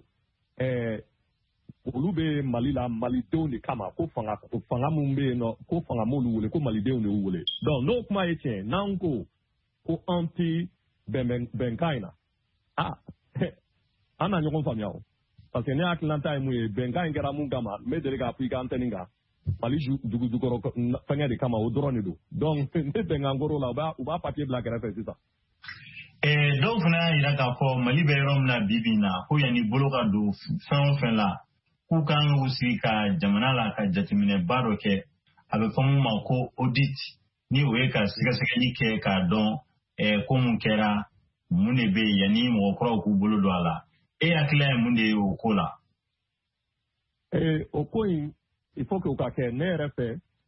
olu bɛ Mali la malidenw de kama ko fanga mun bɛ yen nɔ ko fanga m'olu wele ko malidenw de y'u wele donc n'o kuma ye tiɲɛ n'an ko an ti bɛnkan in na an na ɲɔgɔn faamuya o parce que ne hakilina ye mun ye bɛnkan in kɛra mun kama n bɛ deli k'a fɔ i ka antenne kan Mali dugujukɔrɔ fɛngɛ de kama o dɔrɔn de don donc ne bɛnkan kɔrɔ la u b'a papier bila kɛrɛfɛ sisan. Dɔw fana y'a jira k'a fɔ Mali bɛ yɔrɔ min na bi bi in na ko yanni bolo ka don fɛn o fɛn la k'u kan k'u sigi ka jamana la ka jateminɛba dɔ kɛ a bɛ fɔ mun ma ko audit ni o ye ka sɛgɛsɛgɛli kɛ k'a dɔn ko mun kɛra mun de bɛ yen yanni mɔgɔ kuraw k'u bolo don a la e hakilila ye mun de ye o ko la? O ko in il faut que o ka kɛ ne yɛrɛ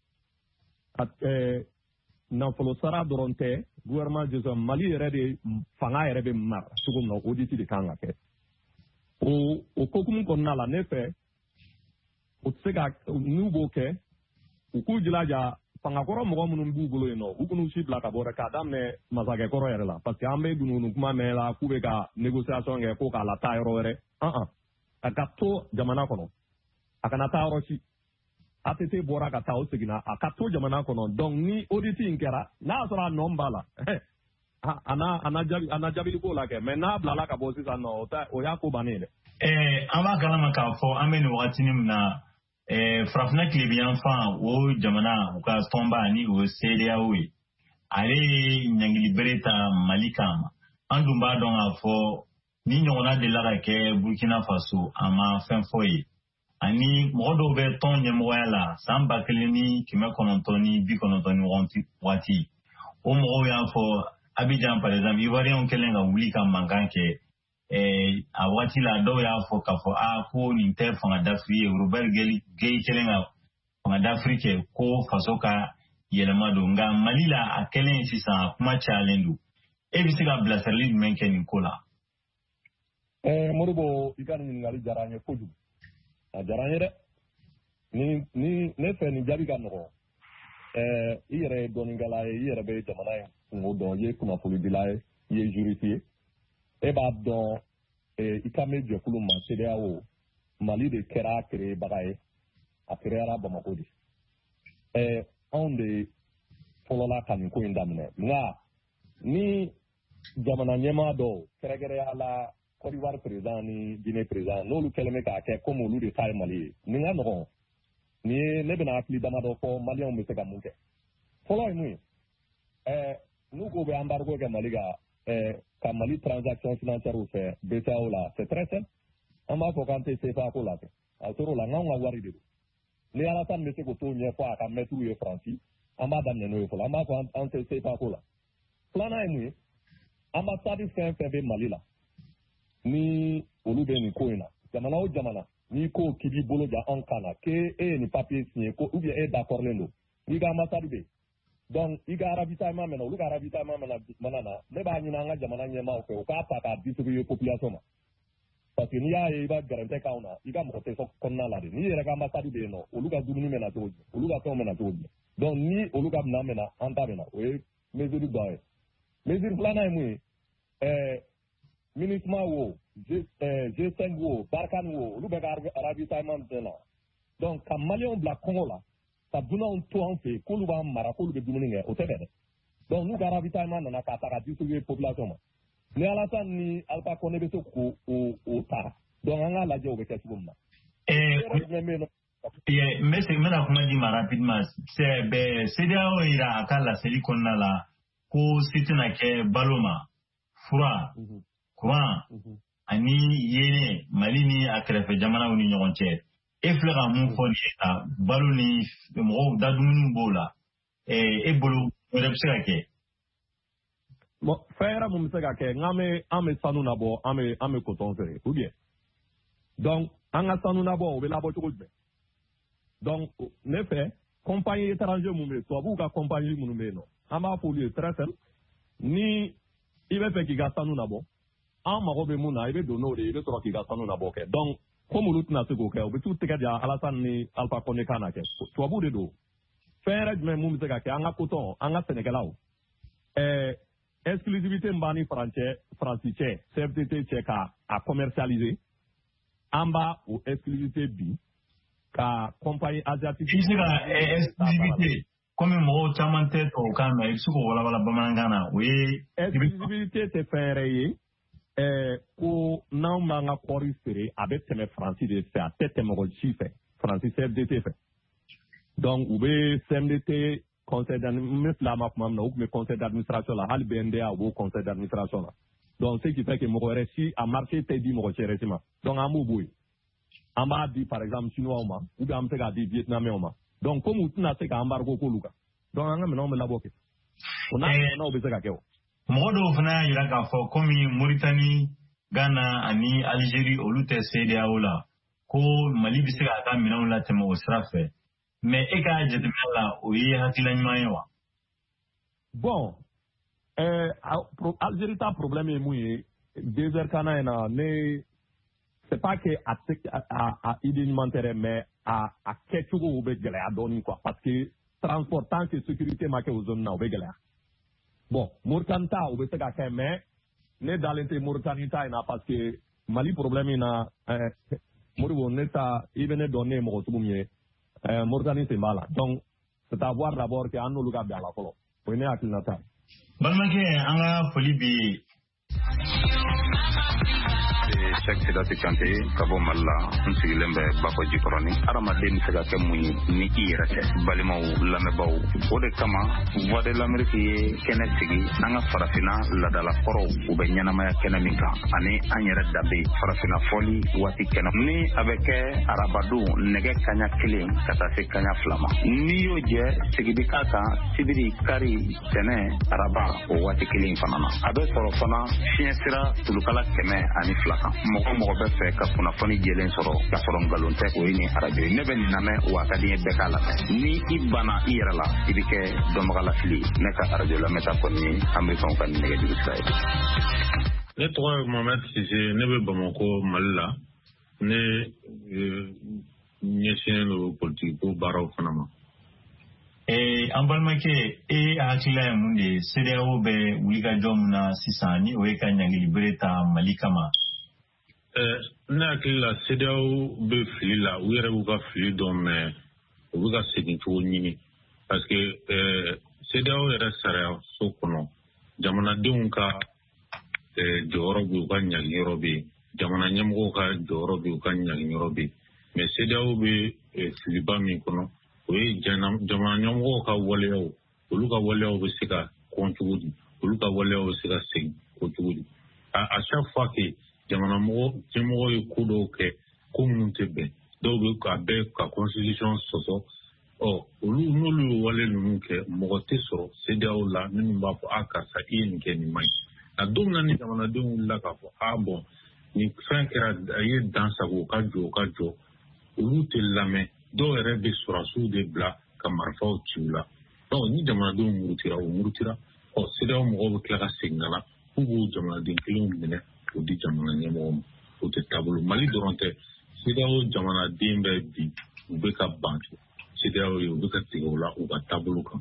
fɛ nafolo sara dɔrɔn tɛ gouvernement de Mali yɛrɛ de fanga yɛrɛ bɛ mara cogo min na audit de kan ka kɛ o kokumu kɔnɔna la ne fɛ o tɛ se ka n'u b'o kɛ u k'u jilaja fangakɔrɔ mɔgɔ minnu b'u bolo yen nɔ u k'u si bila ka bɔ k'a daminɛ masakɛkɔrɔ yɛrɛ la parce que an bɛ dununu kuma mɛn la k'u bɛ ka négociation kɛ ko k'a la taa yɔrɔ wɛrɛ a ka to jamana kɔnɔ a kana taa yɔrɔ si ATT bɔra ka taa o seginna a ka to jamana kɔnɔ donc ni audit in kɛra n'a y'a sɔrɔ a nɔ b'a la a na jabili k'o la kɛ mais n'a bilala ka bɔ sisan nɔ o y'a ko bannen ye dɛ. An b'a kalama k'a fɔ an bɛ nin wagatinin min na farafinna tilebiyanfan o jamana u ka tɔnba ni o ye CEDEAO ye ale ye ɲangili bere ta Mali kan an dun b'a dɔn k'a fɔ ni ɲɔgɔnna delila ka kɛ Burkina Faso a ma fɛn fɔ ye ani mɔgɔ dɔw bɛ tɔn ɲɛmɔgɔya la san 1990 waati o mɔgɔw y'a fɔ Abidjan par exemple Ivoiriens kɛlen ka wuli ka mankan kɛ a waati la dɔw y'a fɔ k'a fɔ ko nin tɛ fanga dafiri ye Robert Gueye kɛlen ka fanga dafiri kɛ ko faso ka yɛlɛma don nka Mali la a kɛlen sisan kuma cayalen don e bɛ se ka bilasirali jumɛn kɛ nin ko la? Modibo i ka nin ɲininkali diyara n ye kojugu a diyara n ye dɛ ni ne fɛ nin jaabi ka nɔgɔ i yɛrɛ ye dɔnnikɛla ye i yɛrɛ bɛ jamana in kungo dɔn i ye kunnafonidila ye i ye juriste ye e b'a dɔn i ka mɛn jɛkulu ma CEDEAO Mali de kɛra créebaga ye a créera Bamako de anw de fɔlɔla ka nin ko in daminɛ nka ni jamana ɲɛmaa dɔw kɛrɛnkɛrɛnya la Côte d'Ivoire président ni Guinée président n'olu kɛlen bɛ k'a kɛ comme olu de ta ye Mali ye nin ka nɔgɔn ni ye ne bɛna hakili damadɔ fɔ maliyɛnw bɛ se ka mun kɛ fɔlɔ ye mun ye n'u ko bɛ embargo kɛ Mali ka Mali transaction financière fɛ BCEAO la c'est très simple an b'a fɔ k'an tɛ CFA ko la kɛ a tor'o la n'anw ka wari de don ni Alassane bɛ se k'o t'o ɲɛfɔ a ka mɛtiriw ye Faransi an b'a daminɛ n'o ye fɔlɔ an b'a fɔ an tɛ CFA ko la filanan ye mun ye ambassade fɛn fɛn bɛ Mali la ni olu bɛ nin ko in na jamana o jamana n'i ko k'i b'i bolo ja anw kan na k'e ye nin papier signé ko ou bien e d'accordlen don n'i ka ambassade bɛ donc i ka ravitaillement mɛna olu ka ravitaillement mana na ne b'a ɲini an ka jamana ɲɛmaaw fɛ u k'a ta k'a distribuer population ma parce que n'i y'a ye i b'a garantie k'anw na i ka mɔgɔ tɛ kɔnɔna la de n'i yɛrɛ ka ambassade bɛ yen nɔ olu ka dumuni bɛ na cogo di olu ka fɛnw bɛ na cogo di donc ni olu ka minɛn bɛ na an ta bɛ na o ye mesure dɔ ye mesure filanan ye mun ye MINUSMA wo G5 wo Barkhane wo olu bɛ ka ravitaillement bɛɛ la donc ka maliyɛnw bila kɔngɔ la ka dunanw to an fɛ yen k'olu b'an mara k'olu bɛ dumuni kɛ o tɛ bɛn dɛ donc n'u ka ravitaillement nana k'a ta ka distribuer population ma ni Alassane ni Alpha Condé bɛ se k'o ta donc an k'a lajɛ o bɛ kɛ cogo min na. n bɛna kuma di ma rapidement CEDEAO yira a ka laseli kɔnɔna la ko se tɛna kɛ balo ma fura courant ani yene Mali ni a kɛrɛfɛ jamanaw ni ɲɔgɔn cɛ e filɛ ka mun fɔ nin ye ta balo ni mɔgɔw da dumuniw b'o la e bolo wɛrɛ bɛ se ka kɛ bon fɛn yɛrɛ mun bɛ se ka kɛ an bɛ sanu labɔ an bɛ coton feere ou bien donc an ka sanu labɔ o bɛ labɔ cogo jumɛn donc ne fɛ compagnie étranger mun bɛ yen tubabuw ka compagnie minnu bɛ yen nɔ an b'a fɔ olu ye très simple ni i bɛ fɛ k'i ka sanu labɔ an mago bɛ mun na i bɛ don n'o de ye i bɛ sɔrɔ k'i ka sanu labɔ kɛ donc comme olu tɛna se k'o kɛ u bɛ t'u tɛgɛ di Alassane ni Alpha Condé kan na kɛ tubabuw de don fɛn yɛrɛ jumɛn mun bɛ se ka kɛ an ka coton an ka sɛnɛkɛlaw exclusivité min b'an ni Faransi cɛ CFDT cɛ ka a commercialiser an b'a o exclusivité bi ka compagnie asiatique. I bɛ se ka exclusivité comme mɔgɔw caman tɛ tubabukan mɛn i bɛ se k'o walawala bamanankan na o ye. exclusivité tɛ fɛn yɛrɛ ye. ko n'anw b'an ka kɔɔri feere a bɛ tɛmɛ Faransi de fɛ a tɛ tɛmɛ mɔgɔ si fɛ Faransi CFDT fɛ donc u bɛ CMDT conseil d'administration n bɛ fila ma kuma min na u tun bɛ conseil d'administration la hali BNDA u b'o conseil d'administration la donc ce qui fait que mɔgɔ wɛrɛ si a marché tɛ di mɔgɔ si wɛrɛ si ma donc an b'o bɔ yen an b'a di par exemple chinois ma ou bien an bɛ se k'a di vietnamiens ma donc comme u tɛna se ka embargo k'olu kan donc an ka minɛnw bɛ labɔ kɛ o n'a minɛnw bɛ se ka kɛ o. mɔgɔ dɔw fana y'a jira k'a fɔ komi Mauritanie Ghana ani Algérie olu tɛ CEDEAO la ko Mali bɛ se k'a ka minɛnw latɛmɛ o sira fɛ mais e ka jateminɛ la o ye hakilila ɲuman ye wa. bon Algérie ta problème ye mun ye désert kana in na ne c'est pas que a idée ɲuman tɛ dɛ mais a kɛcogo bɛ gɛlɛya dɔɔnin quoi parce que transport tant que sécurité ma kɛ o zone na o bɛ gɛlɛya. bon Mauritanie ta o bɛ se ka kɛ mais ne dalen tɛ Mauritanie ta in na parce que Mali problème in na Moribo ne ta i bɛ ne dɔn ne ye mɔgɔ sugu min ye Mauritanie sen b'a la donc c'est à voir d'abord que an n'olu ka bɛn a la fɔlɔ o ye ne hakilina ta ye. balimakɛ an ka foli bɛ Cheikh Sidati Kanté kabo malla nsigilen bɛ Bako Jikɔrɔni adamaden bɛ se ka kɛ mun ye ni i yɛrɛ tɛ balimaw lamɛnbaw o de kama Voix de l'Amérique ye kɛnɛ sigi an ka farafina ladala kɔrɔw u bɛ ɲɛnamaya kɛnɛ min kan ani an yɛrɛ danbe farafina fɔli waati kɛnɛ ni a bɛ kɛ arabadon nɛgɛ kaɲa 1 ka taa se kaɲa 2 ma n'i y'o jɛ sigidi k'a kan sibiri kari tɛnɛ araba o waati kelen fana na a bɛ sɔrɔ fana fiɲɛ sira tulukala 102 kan mɔgɔ bɛ fɛ ka kunnafoni jɛlen sɔrɔ ka sɔrɔ ngalon tɛ o ye ni arajo ye ne bɛ nin lamɛn wa ka di n ye bɛɛ k'a lamɛn ni i banna i yɛrɛ la i bɛ kɛ dɔnbagalafili ne ka arajo lamɛnta kɔni ye amerikanw ka nɛgɛjuru sira ye. Ne tɔgɔ ye Mohamed Sise ne bɛ Bamako Mali la ne ɲɛsinnen don politiki ko baaraw fana ma. An balimakɛ e hakilila ye mun de ye CEDEAO bɛ wulikajɔ min na sisan ni o ye ka ɲangili bere ta Mali kama. Ne hakili la CEDEAO bɛ fili la u yɛrɛ b'u ka fili dɔn mais u bɛ ka segin cogo ɲini parce que CEDEAO yɛrɛ sariya so kɔnɔ jamanadenw ka jɔyɔrɔ bɛ u ka ɲagiyɔrɔ bɛ yen jamana ɲɛmɔgɔw ka jɔyɔrɔ bɛ u ka ɲagiyɔrɔ bɛ yen mais CEDEAO bɛ filiba min kɔnɔ o ye jamana ɲɛmɔgɔw ka waleyaw olu ka waleyaw bɛ se ka kɔn cogo di olu ka waleyaw bɛ se ka segin ko cogo di à chaque fois que jamana ɲɛmɔgɔ ye ko dɔw kɛ ko minnu tɛ bɛn dɔw bɛ ka bɛɛ ka constitution sɔsɔ olu n'olu ye wale ninnu kɛ mɔgɔ tɛ sɔrɔ CEDEAO la minnu b'a fɔ karisa i ye nin kɛ nin man ɲi a don min na ni jamanadenw wulila k'a fɔ bon nin fɛn kɛra a ye dan sago ka jɔ olu tɛ lamɛn dɔw yɛrɛ bɛ sɔrɔsiw de bila ka marifaw ci u la ni jamanadenw murutira CEDEAO mɔgɔw bɛ tila ka segin ka na k'u b'o jamanaden kelenw minɛ k'o di jamana ɲɛmɔgɔw ma o tɛ taabolo Mali dɔrɔn tɛ CEDEAO jamanaden bɛ bi u bɛ ka ban CEDEAO ye u bɛ ka tigɛ u la u ka taabolo kan.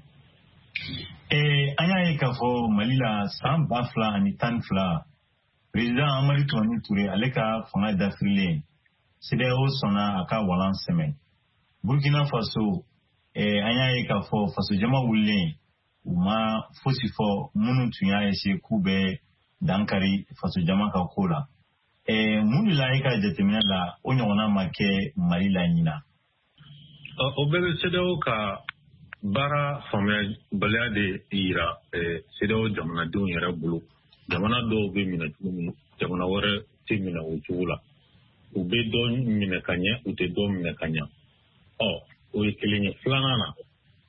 An y'a ye k'a fɔ Mali la san 2012 président Amadu Tumani Ture ale ka fanga dafirilen CEDEAO sɔnna a ka walan sɛmɛ Burkina Faso an y'a ye k'a fɔ fasojama wulilen u ma fosi fɔ minnu tun y'a ese k'u bɛ dankari fasojama ka ko la mun de la e ka jateminɛ la o ɲɔgɔnna ma kɛ Mali la ɲina o bɛɛ bɛ CEDEAO ka baara faamuyabaliya de yira CEDEAO jamanadenw yɛrɛ bolo jamana dɔw bɛ minɛ cogo min jamana wɛrɛ tɛ minɛ o cogo la u bɛ dɔ minɛ ka ɲɛ u tɛ dɔ minɛ ka ɲɛ o ye kelen ye filanan na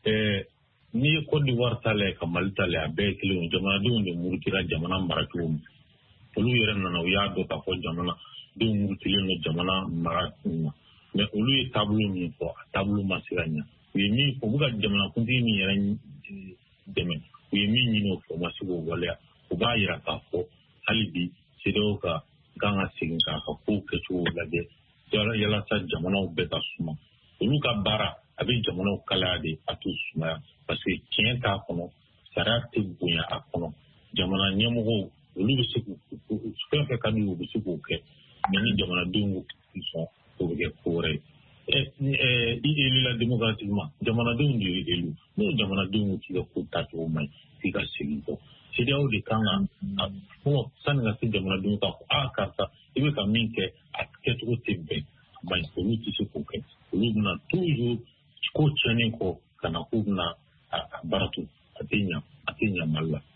n'i ye Côte d'Ivoire ta lajɛ ka Mali ta lajɛ a bɛɛ ye kelen ye jamanadenw de murutira jamana maracogo min olu yɛrɛ nana u y'a dɔn k'a fɔ jamanadenw murutilen don jamana mara ma mais olu ye taabolo min fɔ a taabolo ma se ka ɲɛ u ye min fɔ u bɛ ka jamanakuntigi min yɛrɛ dɛmɛ u ye min ɲini o fɛ u ma se k'o waleya u b'a yira k'a fɔ hali bi CEDEAO kan ka segin k'a ka kow kɛcogo lajɛ yalasa jamanaw bɛɛ ka suma olu ka baara a bɛ jamanaw kalaya de a t'u sumaya parce que tiɲɛ t'a kɔnɔ sariya tɛ bonya a kɔnɔ jamana ɲɛmɔgɔw olu bɛ se k'u fɛn fɛn ka di u bɛ se k'o kɛ mais ni jamanadenw k'u sɔn o bɛ kɛ ko wɛrɛ ye i élula démocratiquement jamanadenw de ye élu n'o jamanadenw t'i ka ko tacogo man ɲi f'i ka segin kɔ CEDEAO de kan ka fɔ sanni ka se jamanadenw ka fɔ karisa i bɛ ka min kɛ a kɛcogo tɛ bɛn a man ɲi olu tɛ se k'o kɛ olu bɛna toujours ko tiɲɛnen kɔ ka na k'u bɛna a baara to a tɛ ɲɛ Mali la.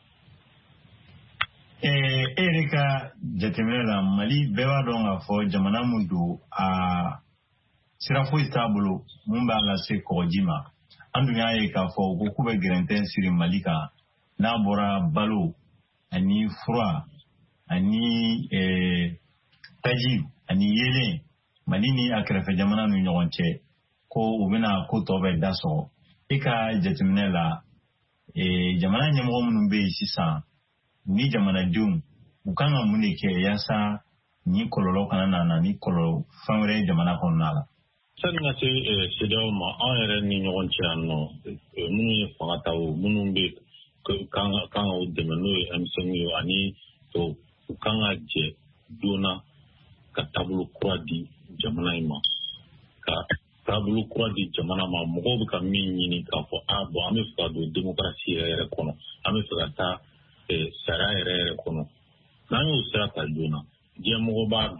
E yɛrɛ ka jateminɛ la Mali bɛɛ b'a dɔn k'a fɔ jamana mun don a sira foyi t'a bolo mun b'a lase kɔgɔji ma an dun y'a ye k'a fɔ u ko k'u bɛ gɛrɛntɛn siri Mali kan n'a bɔra balo ani fura ani taji ani yelen Mali ni a kɛrɛfɛ jamana ni ɲɔgɔn cɛ ko u bɛna ko tɔ bɛ da sɔgɔ e ka jateminɛ la jamana ɲɛmɔgɔ minnu bɛ yen sisan ni jamanadenw u kan ka mun de kɛ yaasa ni kɔlɔlɔ kana na ni kɔlɔlɔ fɛn wɛrɛ ye jamana kɔnɔna la. Sani ka se CEDEAO ma an yɛrɛ ni ɲɔgɔn cɛ yan nɔ minnu ye fanga ta o minnu bɛ kan ka o dɛmɛ n'o ye M5 ye ani u kan ka jɛ joona ka taabolo kura di jamana in ma ka taabolo kura di jamana ma mɔgɔw bɛ ka min ɲini k'a fɔ bon an bɛ fɛ ka don démocratie yɛrɛ kɔnɔ an bɛ fɛ ka taa sariya yɛrɛ kɔnɔ n'an y'o sira ta joona diɲɛmɔgɔ b'a dɔn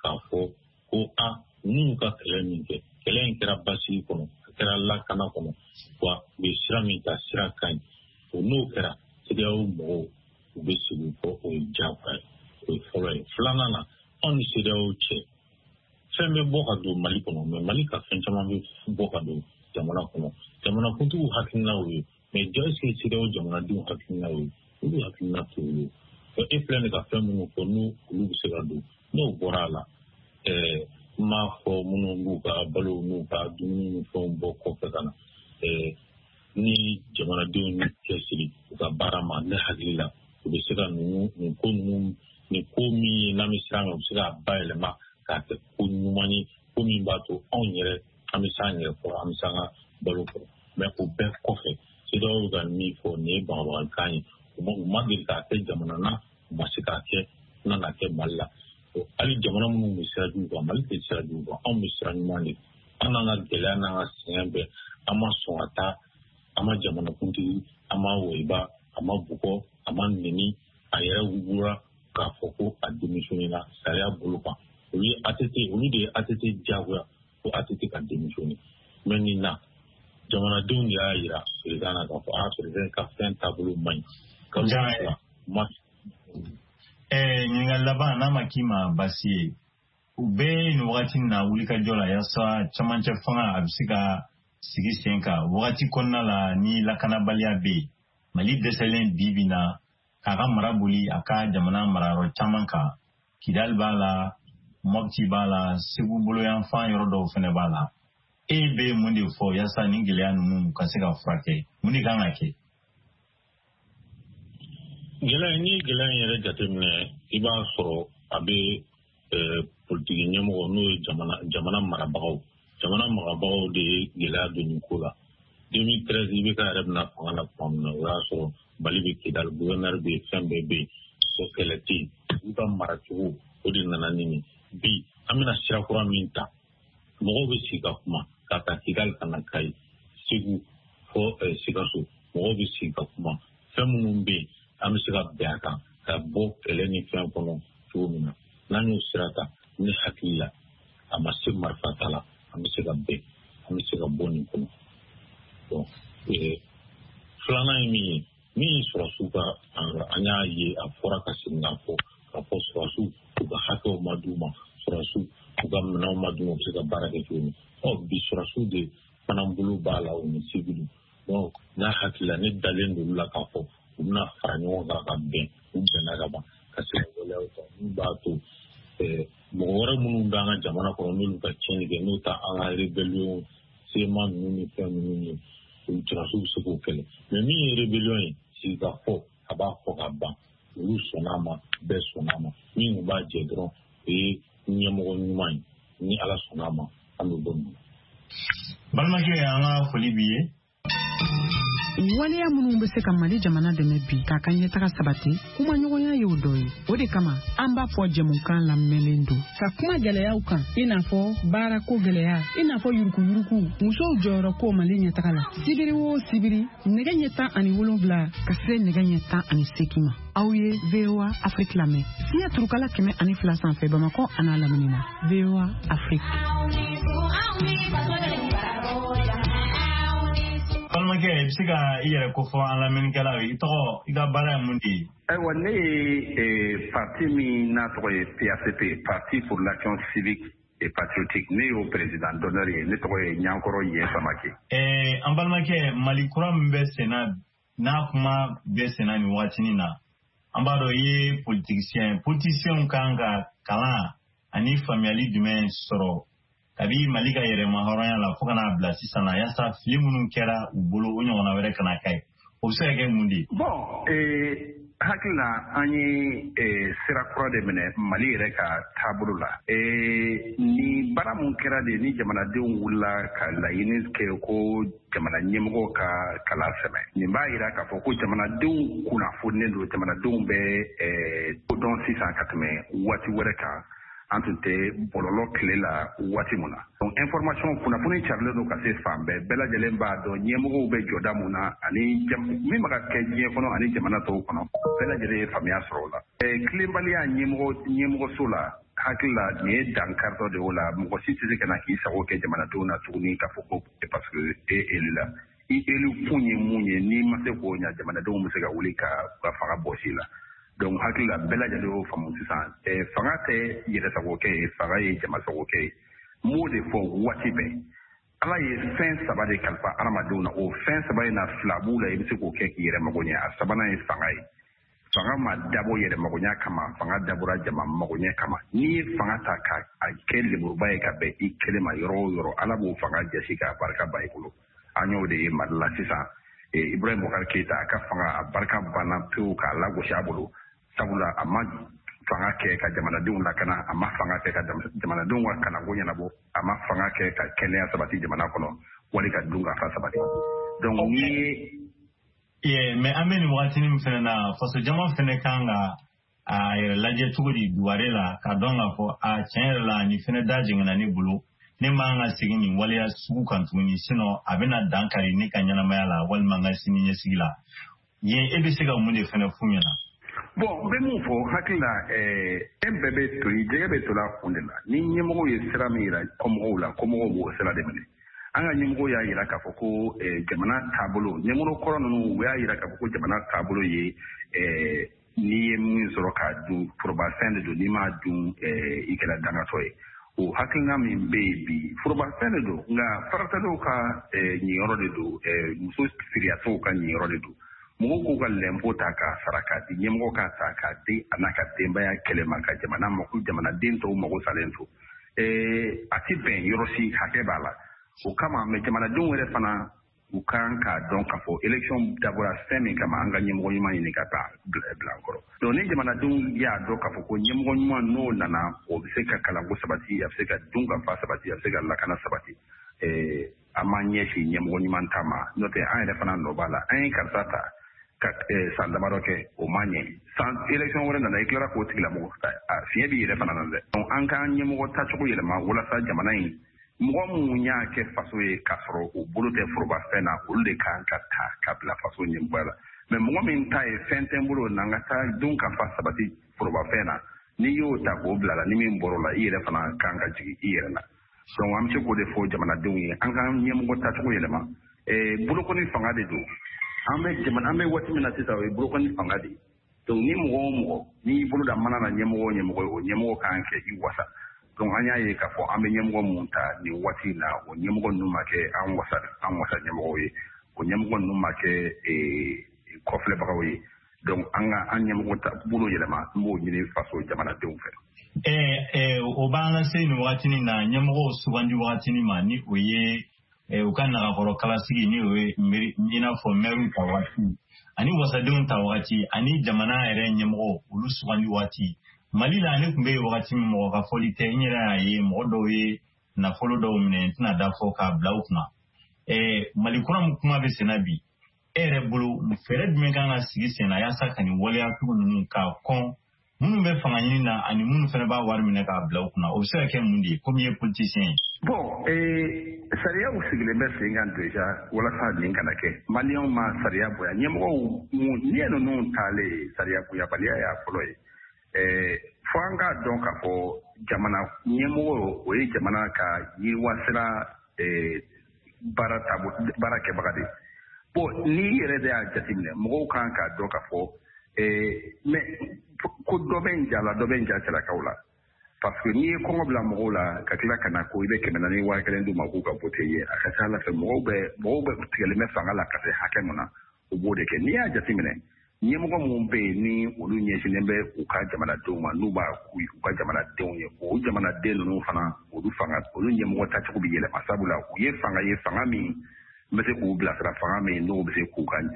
k'a fɔ ko ninnu ka kɛlɛ min kɛ kɛlɛ in kɛra basigi kɔnɔ a kɛra lakana kɔnɔ wa u bɛ sira min ta sira ka ɲi o n'o kɛra CEDEAO mɔgɔw u bɛ sigi kɔ o ye diyagoya ye o ye fɔlɔ ye filanan na anw ni CEDEAO cɛ fɛn bɛ bɔ ka don Mali kɔnɔ mais Mali ka fɛn caman bɛ bɔ ka don jamana kɔnɔ jamanakuntigiw hakilinaw ye mais jaa est-ce que CEDEAO jamanadenw hakilinaw ye olu hakilina t'o ye e filɛ nin ka fɛn minnu fɔ n'olu bɛ se ka don n'o bɔra a la n m'a fɔ minnu b'u ka balo n'u ka dumuni ni fɛnw bɔ kɔfɛ ka na ni jamanadenw ni cɛsiri u ka baara ma ne hakili la u bɛ se ka nin ko min ye n'an bɛ siran u bɛ se k'a bayɛlɛma k'a kɛ ko ɲuman ye ko min b'a to anw yɛrɛ an bɛ se an yɛrɛ kɔrɔ an bɛ se an ka balo kɔrɔ mais o bɛɛ kɔfɛ CEDEAO bɛ ka min fɔ nin ye bagabagan ye u ma deli k'a kɛ jamana na u ma se k'a kɛ nana kɛ Mali la hali jamana minnu bɛ sira jugu kan Mali tɛ sira jugu kan anw bɛ sira ɲuman de an n'an ka gɛlɛya n'an ka sɛgɛn bɛɛ an ma sɔn ka taa an ma jamanakuntigi an ma wɔyiba an ma bugɔ an ma nɛni a yɛrɛ wugura k'a fɔ ko a démissionné na sariya bolo kan olu de ye ATT diyagoya ko ATT ka démissionné mais nin na jamanadenw de y'a jira président na k'a fɔ président ka fɛn taabolo man ɲi ɲininkali laban n'a ma k'i ma basi ye u bɛ nin wagati na wulikajɔ la yaasa camancɛ fanga a bɛ se ka sigi sen kan wagati kɔnɔna la ni lakanabaliya bɛ yen Mali dɛsɛlen bi na k'a ka mara boli a ka jamana marayɔrɔ caman kan Kidali b'a la Mopti b'a la Segu boloyanfan yɔrɔ dɔw fana b'a la e bɛ mun de fɔ yaasa nin gɛlɛya ninnu ka se ka furakɛ mun de kan ka kɛ gɛlɛya ni gɛlɛya in yɛrɛ jateminɛ i b'a sɔrɔ a bɛ politiki ɲɛmɔgɔ n'o ye jamana marabagaw de ye gɛlɛya don nin ko la 2013 i bɛ ka yɛrɛ bɛna fanga la tuma min na o y'a sɔrɔ Mali bɛ Kidali gouverneur bɛ yen fɛn bɛɛ bɛ yen o kɛlɛ tɛ yen olu ka maracogo o de nana ni nin bi an bɛna sira kura min ta mɔgɔw bɛ sigi ka kuma ka taa Kidali ka na Kayi Segu fɔ Sikaso mɔgɔw bɛ sigi ka kuma fɛn minnu bɛ yen an bɛ se ka bɛn a kan ka bɔ kɛlɛ ni fɛn kɔnɔ cogo min na n'an y'o sira ta ne hakili la a ma se marifa ta la an bɛ se ka bɛn an bɛ se ka bɔ nin kɔnɔ donc filanan ye min ye sɔrɔsiw ka an y'a ye a fɔra ka segin k'a fɔ sɔrɔsiw u ka hakɛw ma d'u ma sɔrɔsiw u ka minɛnw ma d'u ma u bɛ se ka baara kɛ cogo min bi sɔrɔsiw de fana bolo b'a la o ni civil donc n'a hakili la ne dalen don olu la k'a fɔ u bɛna fara ɲɔgɔn kan ka bɛn u bɛnna ka ban ka se ka waleyaw ta min b'a to mɔgɔ wɛrɛ minnu bɛ an ka jamana kɔnɔ n'olu ka tiɲɛni kɛ n'o ta an ka rébellion sema ninnu ni fɛn ninnu ye olu sɔrɔsiw bɛ se k'o kɛlɛ mais min ye rébellion ye sigi ka fɔ a b'a fɔ ka ban olu sɔnn'a ma bɛɛ sɔnn'a ma min b'a jɛ dɔrɔn o ye ɲɛmɔgɔ ɲuman ye ni Ala sɔnn'a ma an bɛ bɔ nin na. balimakɛ an ka foli b'i ye. waleya minnu bɛ se ka Mali jamana dɛmɛ bi k'a ka ɲɛtaga sabati kuma ɲɔgɔnya y'o dɔ ye o de kama an b'a fɔ jɛmukan lamɛnlen don ka kuma gɛlɛyaw kan i n'a fɔ baarako gɛlɛya i n'a fɔ yuruguyurugu musow jɔyɔrɔ ko Mali ɲɛtaga la sibiri o sibiri nɛgɛ ɲɛ 17 ka se nɛgɛ ɲɛ 18 ma aw ye VOA Afrique lamɛn siya turukala 102 sanfɛ Bamakɔ a n'a lamini na VOA Afrique. balimakɛ i bɛ se ka i yɛrɛ kofɔ an lamɛnnikɛlaw ye i tɔgɔ i ka baara ye mun de ye. ayiwa ne ye parti min n'a tɔgɔ ye PACP Parti pour l'Action Civique et Patriotique ne y'o président d'honneur ye ne tɔgɔ ye Ɲankɔrɔ Yen Samake. an balimakɛ Mali kura min bɛ senna n'a kuma bɛ senna nin waatinin na an b'a dɔn i ye politisiyɛnw kan ka kalan ani faamuyali jumɛn sɔrɔ kabi Mali ka yɛrɛma hɔrɔnya la fo ka n'a bila sisan na yaasa fili minnu kɛra u bolo o ɲɔgɔnna wɛrɛ kana kɛ o bɛ se ka kɛ mun de ye. hakili la an ye sira kura de minɛ Mali yɛrɛ ka taabolo la ni baara mun kɛra de ni jamanadenw wulila ka laɲini kɛ ko jamana ɲɛmɔgɔw ka kalan sɛbɛn nin b'a jira k'a fɔ ko jamanadenw kunnafonilen don jamanadenw bɛ kodɔn sisan ka tɛmɛ waati wɛrɛ kan an tun tɛ bɔlɔlɔ tile la waati mun na donc information kunnafoni carilen don ka se fan bɛɛ lajɛlen b'a dɔn ɲɛmɔgɔw bɛ jɔda mun na ani min bɛ ka kɛ diɲɛ kɔnɔ ani jamana tɔw kɔnɔ bɛɛ lajɛlen ye faamuya sɔrɔ o la tilenbaliya ɲɛmɔgɔso la hakila ni ye dankartɔ de o la mɔgɔ si tɛ se ka na k'i sago kɛ jamanadenw na tuguni k'a fɔ ko parce que e élu la i élu kun ye mun ye n'i ma se k'o ɲa jamanadenw bɛ se ka wuli ka fanga bɔsi la donc hakila bɛɛ lajɛlen y'o faamu sisan fanga tɛ yɛrɛsagokɛ ye fanga ye jamasagokɛ ye m'o de fɔ waati bɛɛ ala ye fɛn saba de kalifa adamadenw na o fɛn saba in na fila b'u la i bɛ se k'o kɛ k'i yɛrɛ mago ɲɛ a sabanan ye fanga ye fanga ma dabɔ yɛrɛ magoɲɛ kama fanga dabɔra jama magoɲɛ kama n'i ye fanga ta ka kɛ lemuruba ye ka bɛn i kelen ma yɔrɔ o yɔrɔ ala b'o fanga jasi k'a barika ba i bolo an y'o de ye mali la sisan ibrahim bukari keyita a ka fanga a barika banna pewu k'a lagosi a bolo sabula a ma fanga kɛ ka jamanadenw lakana a ma fanga kɛ ka jamanadenw ka kalanko ɲɛnabɔ a ma fanga kɛ ka kɛnɛya sabati jamana kɔnɔ wali ka dun ka fa sabati donc n'i ye mais an bɛ nin wagatinin min fana na faso jama fana kan ka a yɛrɛ lajɛ cogo di duware la ka dɔn k'a fɔ a tiɲɛ yɛrɛ la nin fana da jiginna ne bolo ne man ka segin nin waleya sugu kan tuguni sinon a bɛna dankari ne ka ɲɛnamaya la walima n ka sini ɲɛsigi la yen e bɛ se ka mun de fana f'u ɲɛna bon n bɛ mun fɔ hakili la fɛn bɛɛ bɛ to yen jɛgɛ bɛ to la kun de la ni ɲɛmɔgɔw ye sira min yira kɔmɔgɔw la kɔmɔgɔw b'o sira de minɛ an ka ɲɛmɔgɔw y'a yira k'a fɔ ko jamana taabolo ɲɛmɔgɔ kɔrɔ ninnu u y'a yira k'a fɔ ko jamana taabolo ye n'i ye min sɔrɔ k'a dun forobafɛn de don n'i m'a dun i kɛra dangatɔ ye o hakilina min bɛ yen bi forobafɛn de don nka faratalaw ka ɲiyɔrɔ de don muso siriyatɔw ka ɲiyɔrɔ de don mɔgɔw k'u ka lɛnpo ta k'a sara k'a di ɲɛmɔgɔ k'a ta k'a di a n'a ka denbaya kɛlɛ ma ka jamanaden tɔw mago salen to a ti bɛn yɔrɔ si hakɛ b'a la o kama mɛ jamanadenw yɛrɛ fana u kan k'a dɔn k'a fɔ élection dabɔra fɛn min kama an ka ɲɛmɔgɔ ɲuman ɲini ka taa bila an kɔrɔ donc ni jamanadenw y'a dɔn k'a fɔ ko ɲɛmɔgɔ ɲuman n'o nana o bɛ se ka kalanko sabati a bɛ se ka dun ka fa sabati a bɛ se ka lakana sabati an m'an ɲɛsin ɲɛmɔgɔ ɲuman ta ma n'o tɛ an yɛrɛ fana nɔ b'a la an ye karisa ta ka san damadɔ kɛ o ma ɲɛ san élection wɛrɛ nana i tilara k'o tigilamɔgɔ fiɲɛ b'i yɛrɛ fana na dɛ donc an k'an ɲɛmɔgɔ tacogo yɛlɛma walasa jamana in mɔgɔ minnu y'a kɛ faso ye k'a sɔrɔ o bolo tɛ forobafɛn na olu de kan ka ta ka bila faso ɲɛmɔgɔya la mɛ mɔgɔ min ta ye fɛn tɛ n bolo n'an ka taa dun ka fa sabati forobafɛn na n'i y'o ta k'o bila la ni min bɔr'o la i yɛrɛ fana kan ka jigin i yɛrɛ la donc an bɛ se k'o de fɔ jamanadenw ye an k'an ɲɛmɔgɔ tacogo yɛlɛma bolokɔni fanga de don an bɛ waati min na sisan o ye bolokɔni fanga de ye donc ni mɔgɔ o mɔgɔ n'i bolo da mana na ɲɛmɔgɔ o ɲɛmɔgɔ ye o ɲɛmɔgɔ kan kɛ i wasa donc an y'a ye k'a fɔ an bɛ ɲɛmɔgɔ mun ta nin waati in na o ɲɛmɔgɔ ninnu ma kɛ an wasa ɲɛmɔgɔw ye o ɲɛmɔgɔ ninnu ma kɛ kɔfilɛbagaw ye donc an ka an ɲɛmɔgɔ ta bolo yɛlɛma n b'o ɲini faso jamanadenw fɛ. O b'an lase nin wagatinin na ɲɛmɔgɔw sugandi wagatinin ma ni o ye u ka nagakɔrɔ kalasigi ni o ye i n'a fɔ mɛriw ta waati ani wasadenw ta wagati ani jamana yɛrɛ ɲɛmɔgɔ olu sugandi waati. Mali la ne tun bɛ yen wagati min mɔgɔ ka fɔli tɛ n yɛrɛ y'a ye mɔgɔ dɔw ye nafolo dɔw minɛ n tɛna da fɔ k'a bila u kunna Mali kura min kuma bɛ senna bi e yɛrɛ bolo fɛɛrɛ jumɛn kan ka sigi sen na yaasa ka nin waleya cogo ninnu k'a kɔn minnu bɛ fanga ɲini na ani minnu fana b'a wari minɛ k'a bila u kunna o bɛ se ka kɛ mun de ye komi i ye politicien ye. bon sariyaw sigilen bɛ sen kan déjà walasa nin kana kɛ maliyɛnw ma sariya bonya ɲɛmɔgɔw n'i ye ninnu taalen sariya bonyabaliya y'a fɔlɔ ye. Fo an k'a dɔn k'a fɔ jamana ɲɛmɔgɔ o ye jamana ka yiriwasira baara kɛbaga de bon n'i yɛrɛ de y'a jateminɛ mɔgɔw kan k'a dɔn k'a fɔ mais ko dɔ bɛ n ja la dɔ bɛ n ja cɛlakaw la parce que n'i ye kɔngɔ bila mɔgɔw la ka tila ka na ko i bɛ 100 wa 1 d'u ma k'u ka vote ye a ka ca ala fɛ mɔgɔw bɛ tigɛlen bɛ fanga la ka se hakɛ mun na u b'o de kɛ n'i y'a jateminɛ ɲɛmɔgɔ minnu bɛ yen ni olu ɲɛsinnen bɛ u ka jamanadenw ma n'u b'a k'u u ka jamanadenw ye o jamanaden ninnu fana olu ɲɛmɔgɔ tacogo bɛ yɛlɛma sabula u ye fanga min n bɛ se k'u bilasira fanga min n'u bɛ se k'u ka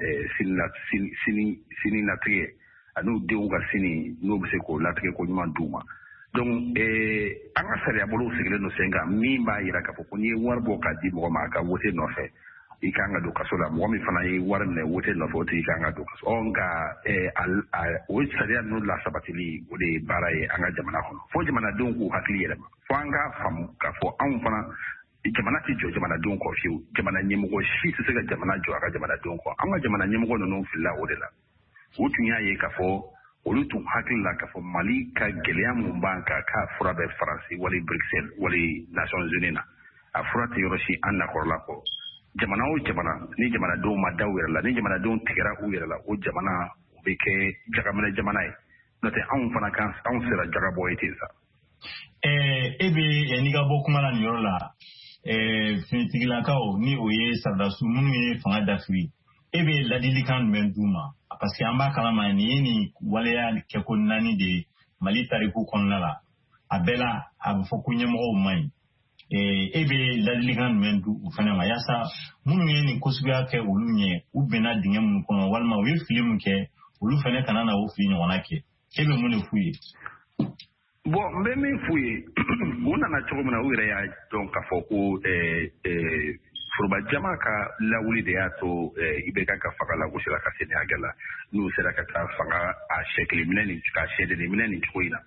sini latigɛ an'u denw ka sini n'u bɛ se k'o latigɛ ko ɲuman d'u ma donc an ka sariyabolow sigilen don sen kan min b'a jira k'a fɔ ko n'i ye wari bɔ k'a di mɔgɔ ma a ka wote nɔfɛ i kan ka don kaso la mɔgɔ min fana ye wari minɛ wote nɔfɛ o tigi kan ka don kaso nka o sariya ninnu lasabatili o de ye baara ye an ka jamana kɔnɔ fo jamanadenw k'u hakili yɛlɛma fo an k'a faamu k'a fɔ anw fana jamana tɛ jɔ jamanadenw kɔ fiyewu jamana ɲɛmɔgɔ si tɛ se ka jamana jɔ a ka jamanadenw kɔ an ka jamana ɲɛmɔgɔ ninnu filila o de la o tun y'a ye k'a fɔ olu tun hakili la k'a fɔ Mali ka gɛlɛya mun b'an kan k'a fura bɛ Faransi wali Bruxelles wali Nations Unies na a fura tɛ yɔrɔ si an nakɔrɔla kɔ jamana o jamana ni jamanadenw ma da u yɛrɛ la ni jamanadenw tigɛra u yɛrɛ la o jamana o bɛ kɛ jagaminɛ jamana ye n'o tɛ anw fana kan anw sera jagabɔ ye ten sa. E bɛ n'i ka bɔ kuma la nin yɔrɔ la finitigilakaw ni o ye Sardasou minnu ye fanga dafiri e bɛ ladilikan jumɛn d'u ma parce que an b'a kalama nin ye nin waleya kɛko 4 de Mali tariku kɔnɔna la a bɛɛ la a bɛ fɔ ko ɲɛmɔgɔw man ɲi e bɛ ladilikan jumɛn d'u fana ma yaasa minnu ye nin ko suguya kɛ olu ɲɛ u bɛnna dingɛ minnu kɔnɔ walima u ye fili min kɛ olu fana kana na o fili ɲɔgɔnna kɛ e bɛ mun de f'u ye. Bon n bɛ min f'u ye u nana cogo min na u yɛrɛ y'a dɔn k'a fɔ ko foroba jama ka lawuli de y'a to IBK ka fanga lagosira ka se nin hakɛ la n'u sera ka taa fanga a sɛkili minɛ nin ka sɛdeni minɛ nin cogo in na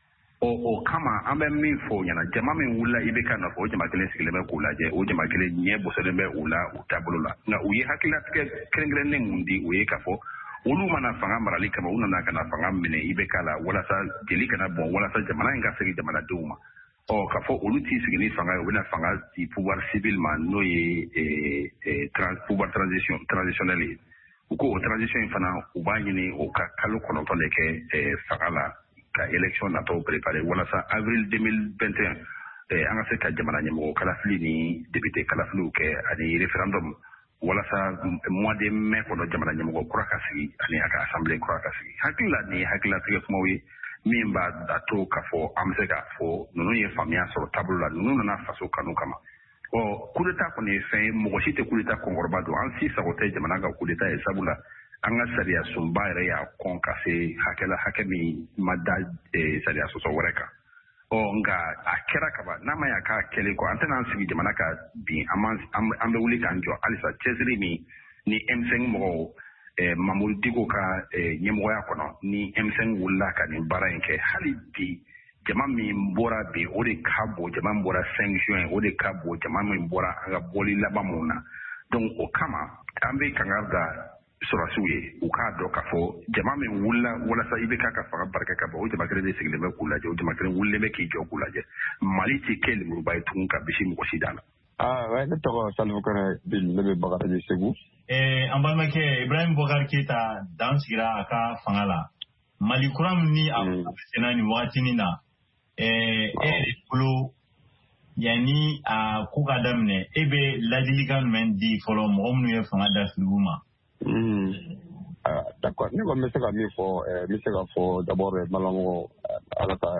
o kama an bɛ min fɔ o ɲɛna jama min wulila IBK nɔfɛ o jama kelen sigilen bɛ k'u lajɛ o jama kelen ɲɛ bɔsɔlen bɛ u la u taabolo la nka u ye hakililatigɛ kɛrɛnkɛrɛnnen mun di o ye k'a fɔ olu mana fanga marali kama u nana ka na fanga minɛ IBK la walasa jeli kana bɔn walasa jamana in ka segin jamanadenw ma k'a fɔ olu t'i sigi ni fanga ye u bɛna fanga di pouvoir civil ma n'o ye pouvoir transitionnel ye u ko o transition in fana u b'a ɲini o ka kalo 9 de kɛ fanga la ka élection natɔw préparer walasa avril 2021 an ka se ka jamana ɲɛmɔgɔ kalafili ni député kalafiliw kɛ ani référendum walasa mois de mai kɔnɔ jamana ɲɛmɔgɔ kura ka sigi ani a ka assemblée kura ka sigi hakili la nin ye hakililatigɛ kumaw ye min b'a to k'a fɔ an bɛ se k'a fɔ ninnu ye faamuya sɔrɔ taabolo la ninnu nana faso kanu kama coup d'état kɔni ye fɛn ye mɔgɔ si tɛ coup d'état kɔnkɔrɔba don an si sago tɛ jamana ka coup d'état ye sabula an ka sariya sunba yɛrɛ y'a kɔn ka se hakɛ min ma da sariya sɔsɔ wɛrɛ kan nka a kɛra kaban n'a ma y'a k'a kɛlen kɔ an tɛna an sigi jamana ka bin an bɛ wuli k'an jɔ halisa cɛsiri min ni M5 mɔgɔw Mamadou Diko ka ɲɛmɔgɔya kɔnɔ ni M5 wulila ka nin baara in kɛ hali bi jama min bɔra bi o de ka bon jama min bɔra 5 juin o de ka bon jama min bɔra an ka bɔli laban mun na donc o kama an bɛ kangari da sɔrɔsiw ye u k'a dɔn k'a fɔ jama min wulila walasa IBK ka fanga barika ka bon o jama kelen de sigilen bɛ k'u lajɛ o jama kelen wulilen bɛ k'i jɔ k'u lajɛ Mali tɛ kɛ lemuruba ye tugun ka bisi mɔgɔ si da la. Ne tɔgɔ Salifu Kɔnɛ Bil ne bɛ Bakaraji Segu. An balimakɛ Ibrahim Boubacar Keita dan sigira a ka fanga la Mali kura min ni a senna nin wagatinin na e bolo yanni a ko ka daminɛ e bɛ ladilikan jumɛn di fɔlɔ mɔgɔ minnu ye fanga dafiri u ma. D'accord ne kɔni bɛ se ka min fɔ n bɛ se ka fɔ d'abord Malamɔgɔ ala ka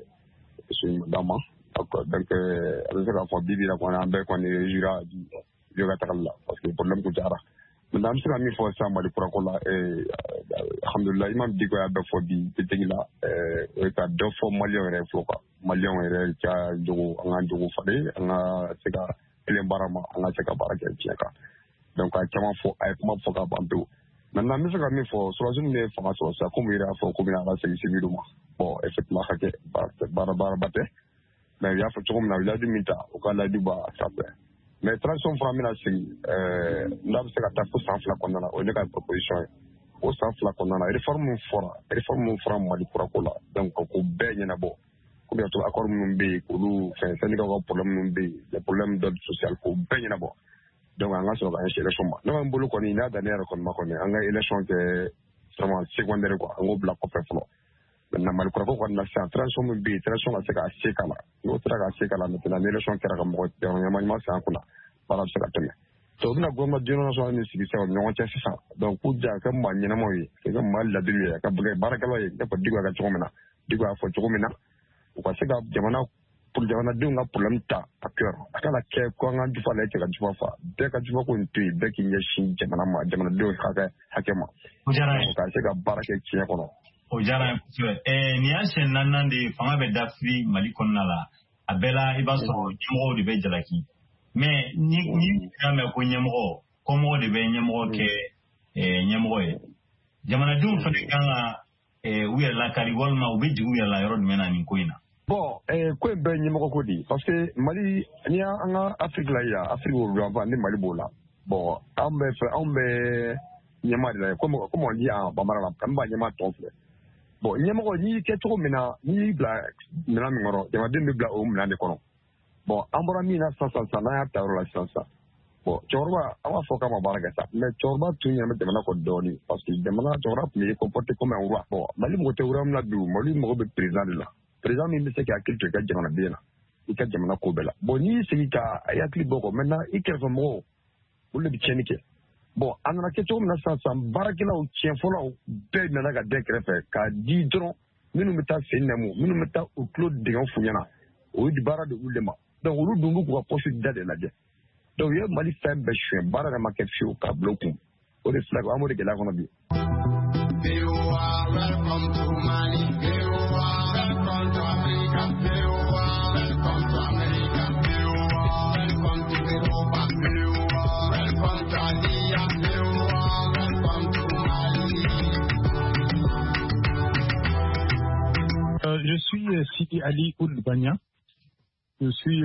d'an ma donc a bɛ se ka fɔ bibi la kɔni an bɛɛ kɔni jura bi ka tagali la parce que problème kun cayara maintenant an bɛ se ka min fɔ sisan Mali kurako la alhamdulilayi Imam Diko y'a bɛɛ fɔ bi petigi la o ye ka dɔ fɔ maliyɛnw yɛrɛ fɔlɔ quoi maliyɛnw yɛrɛ ka jogo an ka jogo falen an ka se ka kelen baara ma an ka se ka baara kɛ tiɲɛ kan donc a caman fɔ a ye kuma fɔ ka ban pewu maintenant n bɛ se ka min fɔ sɔrɔsiw bɛ fanga sɔrɔ sisan komi yɛrɛ y'a fɔ ko bɛna ala segin civil ma bon effectivement hakɛ baaraba tɛ mais u y'a fɔ cogo min na u ladi min ta u ka ladi ba sanfɛ mais transition fana bɛna sigi n'a bɛ se ka taa fo san 2 kɔnɔna na o ye ne ka proposition ye o san 2 kɔnɔna na réforme min fɔra Mali kurako la donc k'o bɛɛ ɲɛnabɔ komi y'a to accord minnu bɛ yen k'olu fɛn syndicat ka problème minnu bɛ yen les problèmes d'ordre social k'o bɛɛ ɲɛnabɔ donc an ka sɔrɔ ka ɲɛsin élection ma ne kɔni bolo kɔni n'a dan ne yɛrɛ kɔni ma kɔni an ka élection kɛ vraiment secondaire quoi an k'o bila kɔfɛ fɔlɔ maintenant Mali kurako kɔni na sisan transition min bɛ yen transition ka se ka se k'a la n'o sera ka se k'a la maintenant ni élection kɛra ka mɔgɔ ɲɛma se an kunna baara bɛ se ka tɛmɛ to u bɛna gouvernement d'union nationale min sigi sisan o ni ɲɔgɔn cɛ sisan donc k'u diya ka maa ɲɛnamaw ye ka maa ladiriw ye ka baarakɛlaw ye i n'a fɔ Diko y'a kɛ cogo min na Diko y'a fɔ cogo min na u ka se ka jamanadenw ka problème ta a cœur a kana kɛ ko an ka jufa la cɛ ka jufa fa bɛɛ ka jufa ko in to yen bɛɛ k'i ɲɛsin jamana ma jamanadenw hakɛ ma ka se ka baara kɛ tiɲɛ kɔnɔ. O diyara n ye kosɛbɛ nin y'a siɲɛ 4 de fanga bɛ dafiri Mali kɔnɔna la a bɛɛ la i b'a sɔrɔ ɲɛmɔgɔw de bɛ jalaki mais ni y'a mɛn ko ɲɛmɔgɔ kɔmɔgɔ de bɛ ɲɛmɔgɔ kɛ ɲɛmɔgɔ ye jamanadenw fana kan ka u yɛrɛ lakari walima u bɛ jigin u yɛrɛ la yɔrɔ jumɛn na nin ko in na. Bon ko in bɛɛ ye ɲɛmɔgɔ ko di parce que Mali n'i y'an ka Afrique la yan Afrique o ni Mali b'o la bon anw bɛ ɲɛma de la comme on dit en bambara la an b'a ɲɛma tɔn filɛ bon ɲɛmɔgɔ n'i kɛ cogo min na n'i y'i bila minɛn min kɔnɔ jamanaden bɛ bila o minɛn de kɔnɔ bon an bɔra min na sisan n'an y'a ta yɔrɔ la sisan bon cɛkɔrɔba an b'a fɔ k'a ma baara kɛ sa mais cɛkɔrɔba tun ɲɛ bɛ jamana kɔ dɔɔnin parce que cɛkɔrɔba tun bɛ comporter comme un roi bon Mali mɔgɔ tɛ roi min na bi Mali mɔgɔ bɛ président de la président min bɛ se k'i hakili to i ka jamanaden na i ka jamana ko bɛɛ la bon n'i y'i sigi ka i hakili bɔ kɔ maintenant i kɛrɛfɛ mɔgɔw olu de bɛ tiɲɛni kɛ bon a nana kɛ cogo min na sisan baarakɛlaw tiɲɛ fɔlɔw bɛɛ nana ka den kɛrɛfɛ k'a di dɔrɔn minnu bɛ taa sen nɛmu minnu bɛ taa u tulo dingɛw fu ɲɛna o ye baara de olu de ma donc olu dun b'u k'u ka poste da de lajɛ donc u ye Mali fɛn bɛɛ suɲɛ baara yɛrɛ ma kɛ fiyewu k'a bila u kun o de filɛ an b'o de gɛlɛya kɔnɔ bi. Welcome to Mali. Welcome to Africa. Welcome to America. Welcome to Europa. Welcome to Asia. Welcome to Mali. Je suis Sidi Ali Ould Bagna. Je suis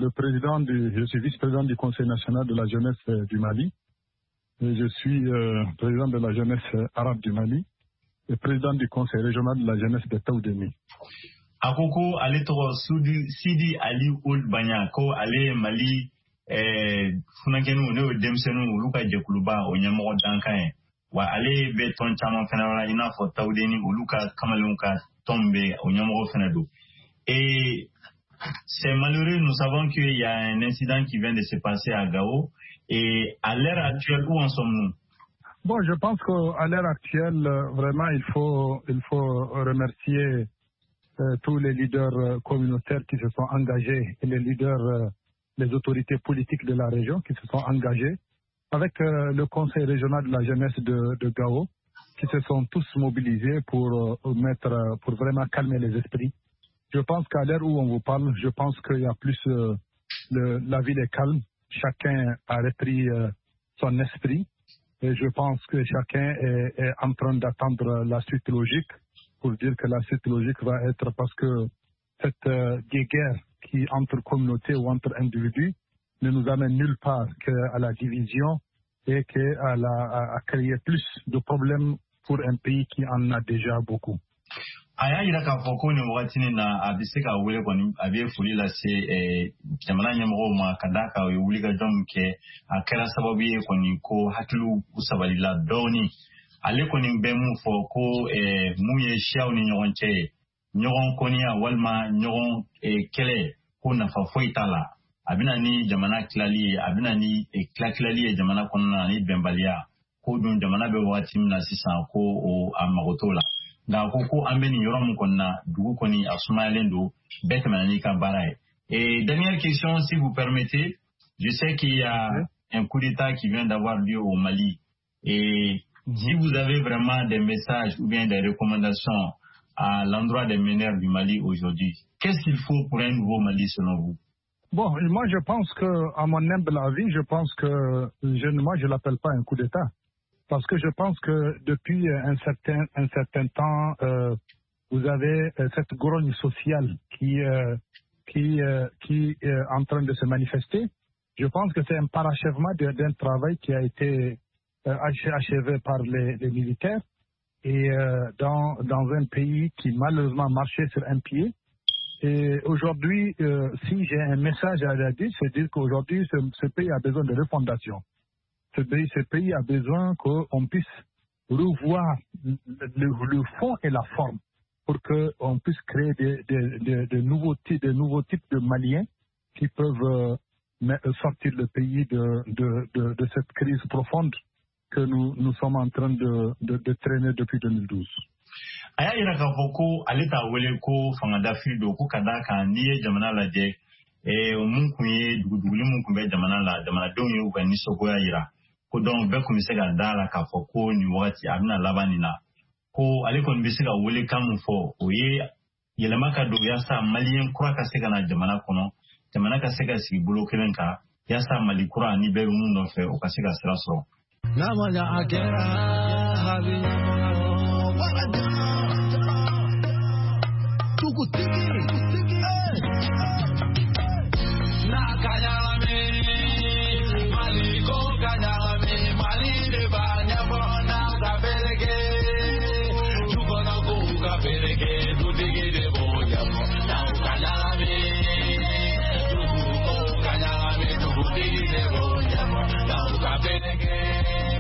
je suis vice-président du Conseil national de la jeunesse du Mali. Et je suis président de la jeunesse arabe du Mali et président du Conseil régional de la jeunesse de Taoudémi. Akoko ale tɔgɔ Sidi Ali Ould Bagna ko ale Mali funakɛniw ne y'o denmisɛnninw olu ka jɛkuluba o ɲɛmɔgɔ dankan ye wa ale bɛ tɔn caman fɛnɛ la i n'a fɔ Taoudéni olu ka kamalenw ka tɔn bɛ o ɲɛmɔgɔ fɛnɛ don. Et c'est malheureux, nous savons qu'il y a un incident qui vient de se passer à Gao. Et à l'heure actuelle, où en sommes-nous? Bon, je pense qu'à l'heure actuelle, vraiment, il faut remercier tous les leaders communautaires qui se sont engagés et les leaders, les autorités politiques de la région qui se sont engagés avec le Conseil régional de la jeunesse de Gao qui se sont tous mobilisés pour vraiment calmer les esprits. Je pense qu'à l'heure où on vous parle, je pense qu'il y a plus, la ville est calme, chacun a repris son esprit et je pense que chacun est en train d'attendre la suite logique pour dire que la suite logique va être parce que cette guerre qui entre communautés ou entre individus ne nous amène nulle part qu'à la division et à créer plus de problèmes pour un pays qui en a déjà beaucoup. Aya yira k'a fɔ ko nin wagati na a bɛ se ka wele kɔni a bɛ foli lase jamana ɲɛmɔgɔw ma ka d'a kan u ye wulikajɔ min kɛ a kɛra sababu ye kɔni ko hakiliw sabalila dɔɔni ale kɔni bɛ mun fɔ ko mun ye siyaw ni ɲɔgɔn cɛ ye ɲɔgɔn kɔniya walima ɲɔgɔn kɛlɛ ko nafa foyi t'a la a bɛna ni jamana tilali ye a bɛna ni tilali ye jamana kɔnɔna ni bɛnbaliya ko dun jamana bɛ wagati min na sisan ko a mago t'o la. Nka ko an bɛ nin yɔrɔ min kɔni na dugu kɔni a sumayalen don bɛɛ tɛmɛna n'i ka baara ye. Et dernière question, si vous permettez, je sais qu'il y a un coup d'État qui vient d'avoir lieu au Mali. Et si vous avez vraiment des messages ou bien des recommandations à l'endroit des meneurs du Mali aujourd'hui, qu'est-ce qu'il faut pour un nouveau Mali selon vous? Bon, moi je pense que, à mon humble avis, je pense que moi je l'appelle pas un coup d'État. Parce que je pense que depuis un certain temps, vous avez cette grogne sociale qui est en train de se manifester. Je pense que c'est un parachèvement d'un travail qui a été achevé par les militaires et dans un pays qui malheureusement marchait sur un pied. Et aujourd'hui, si j'ai un message à dire, c'est dire qu'aujourd'hui, ce pays a besoin de refondation. Ce pays a besoin qu'on puisse revoir le fond et la forme pour qu'on puisse créer de nouveaux types de Maliens qui peuvent sortir le pays de cette crise profonde que nous sommes en train de traîner depuis 2012. Aya yira k'a fɔ ko ale t'a wele ko fangadafili don ko ka d'a kan n'i ye jamana lajɛ mun kun ye duguduguli mun kun bɛ jamana la jamanadenw ye u ka nisɔngoya yira. Ko donc bɛɛ kun bɛ se ka da la k'a fɔ ko nin wagati a bɛna laban nin na ko ale kɔni bɛ se ka wele kan mun fɔ o ye yɛlɛma ka don yaasa maliyɛn kura ka se ka na jamana kɔnɔ jamana ka se ka sigi bolo kelen kan yaasa mali kura ani bɛɛ bɛ mun nɔfɛ o ka se ka sira sɔrɔ. Namanya akera habiya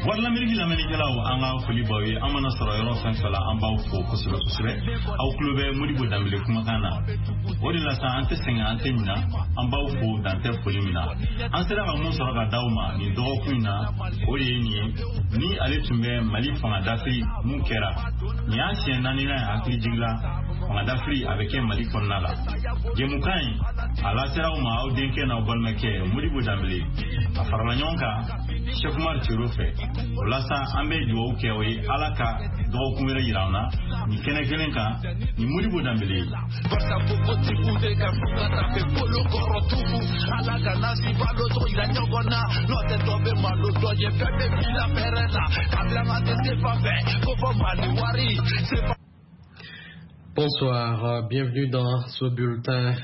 Voix de l'Amérique lamɛnnikɛlaw an ka foli b'aw ye an mana sɔrɔ yɔrɔ fɛn fɛn la an b'aw fo kosɛbɛ kosɛbɛ aw tulo bɛ Modibo Dembele kumakan na o de la sa an tɛ sɛgɛn an tɛ ɲina an b'aw fo dan tɛ foli min na an sera ka mun sɔrɔ ka d'aw ma nin dɔgɔkun in na o de ye nin ye ni ale tun bɛ Mali fanga dafiri mun kɛra nin y'a siɲɛ 4nan ye hakili jigila fanga dafiri a bɛ kɛ Mali kɔnɔna la jɛmukan in a lasera aw ma aw denkɛ n'aw balimakɛ Modibo Dembele a farala ɲɔgɔn kan Cheikh Oumar Thioro fɛ o la sa an bɛ dugawu kɛ o ye Ala ka dɔgɔkun wɛrɛ yira an na nin kɛnɛ kelen kan ni Modibo Dembele Bonsoir, bienvenue dans ce bulletin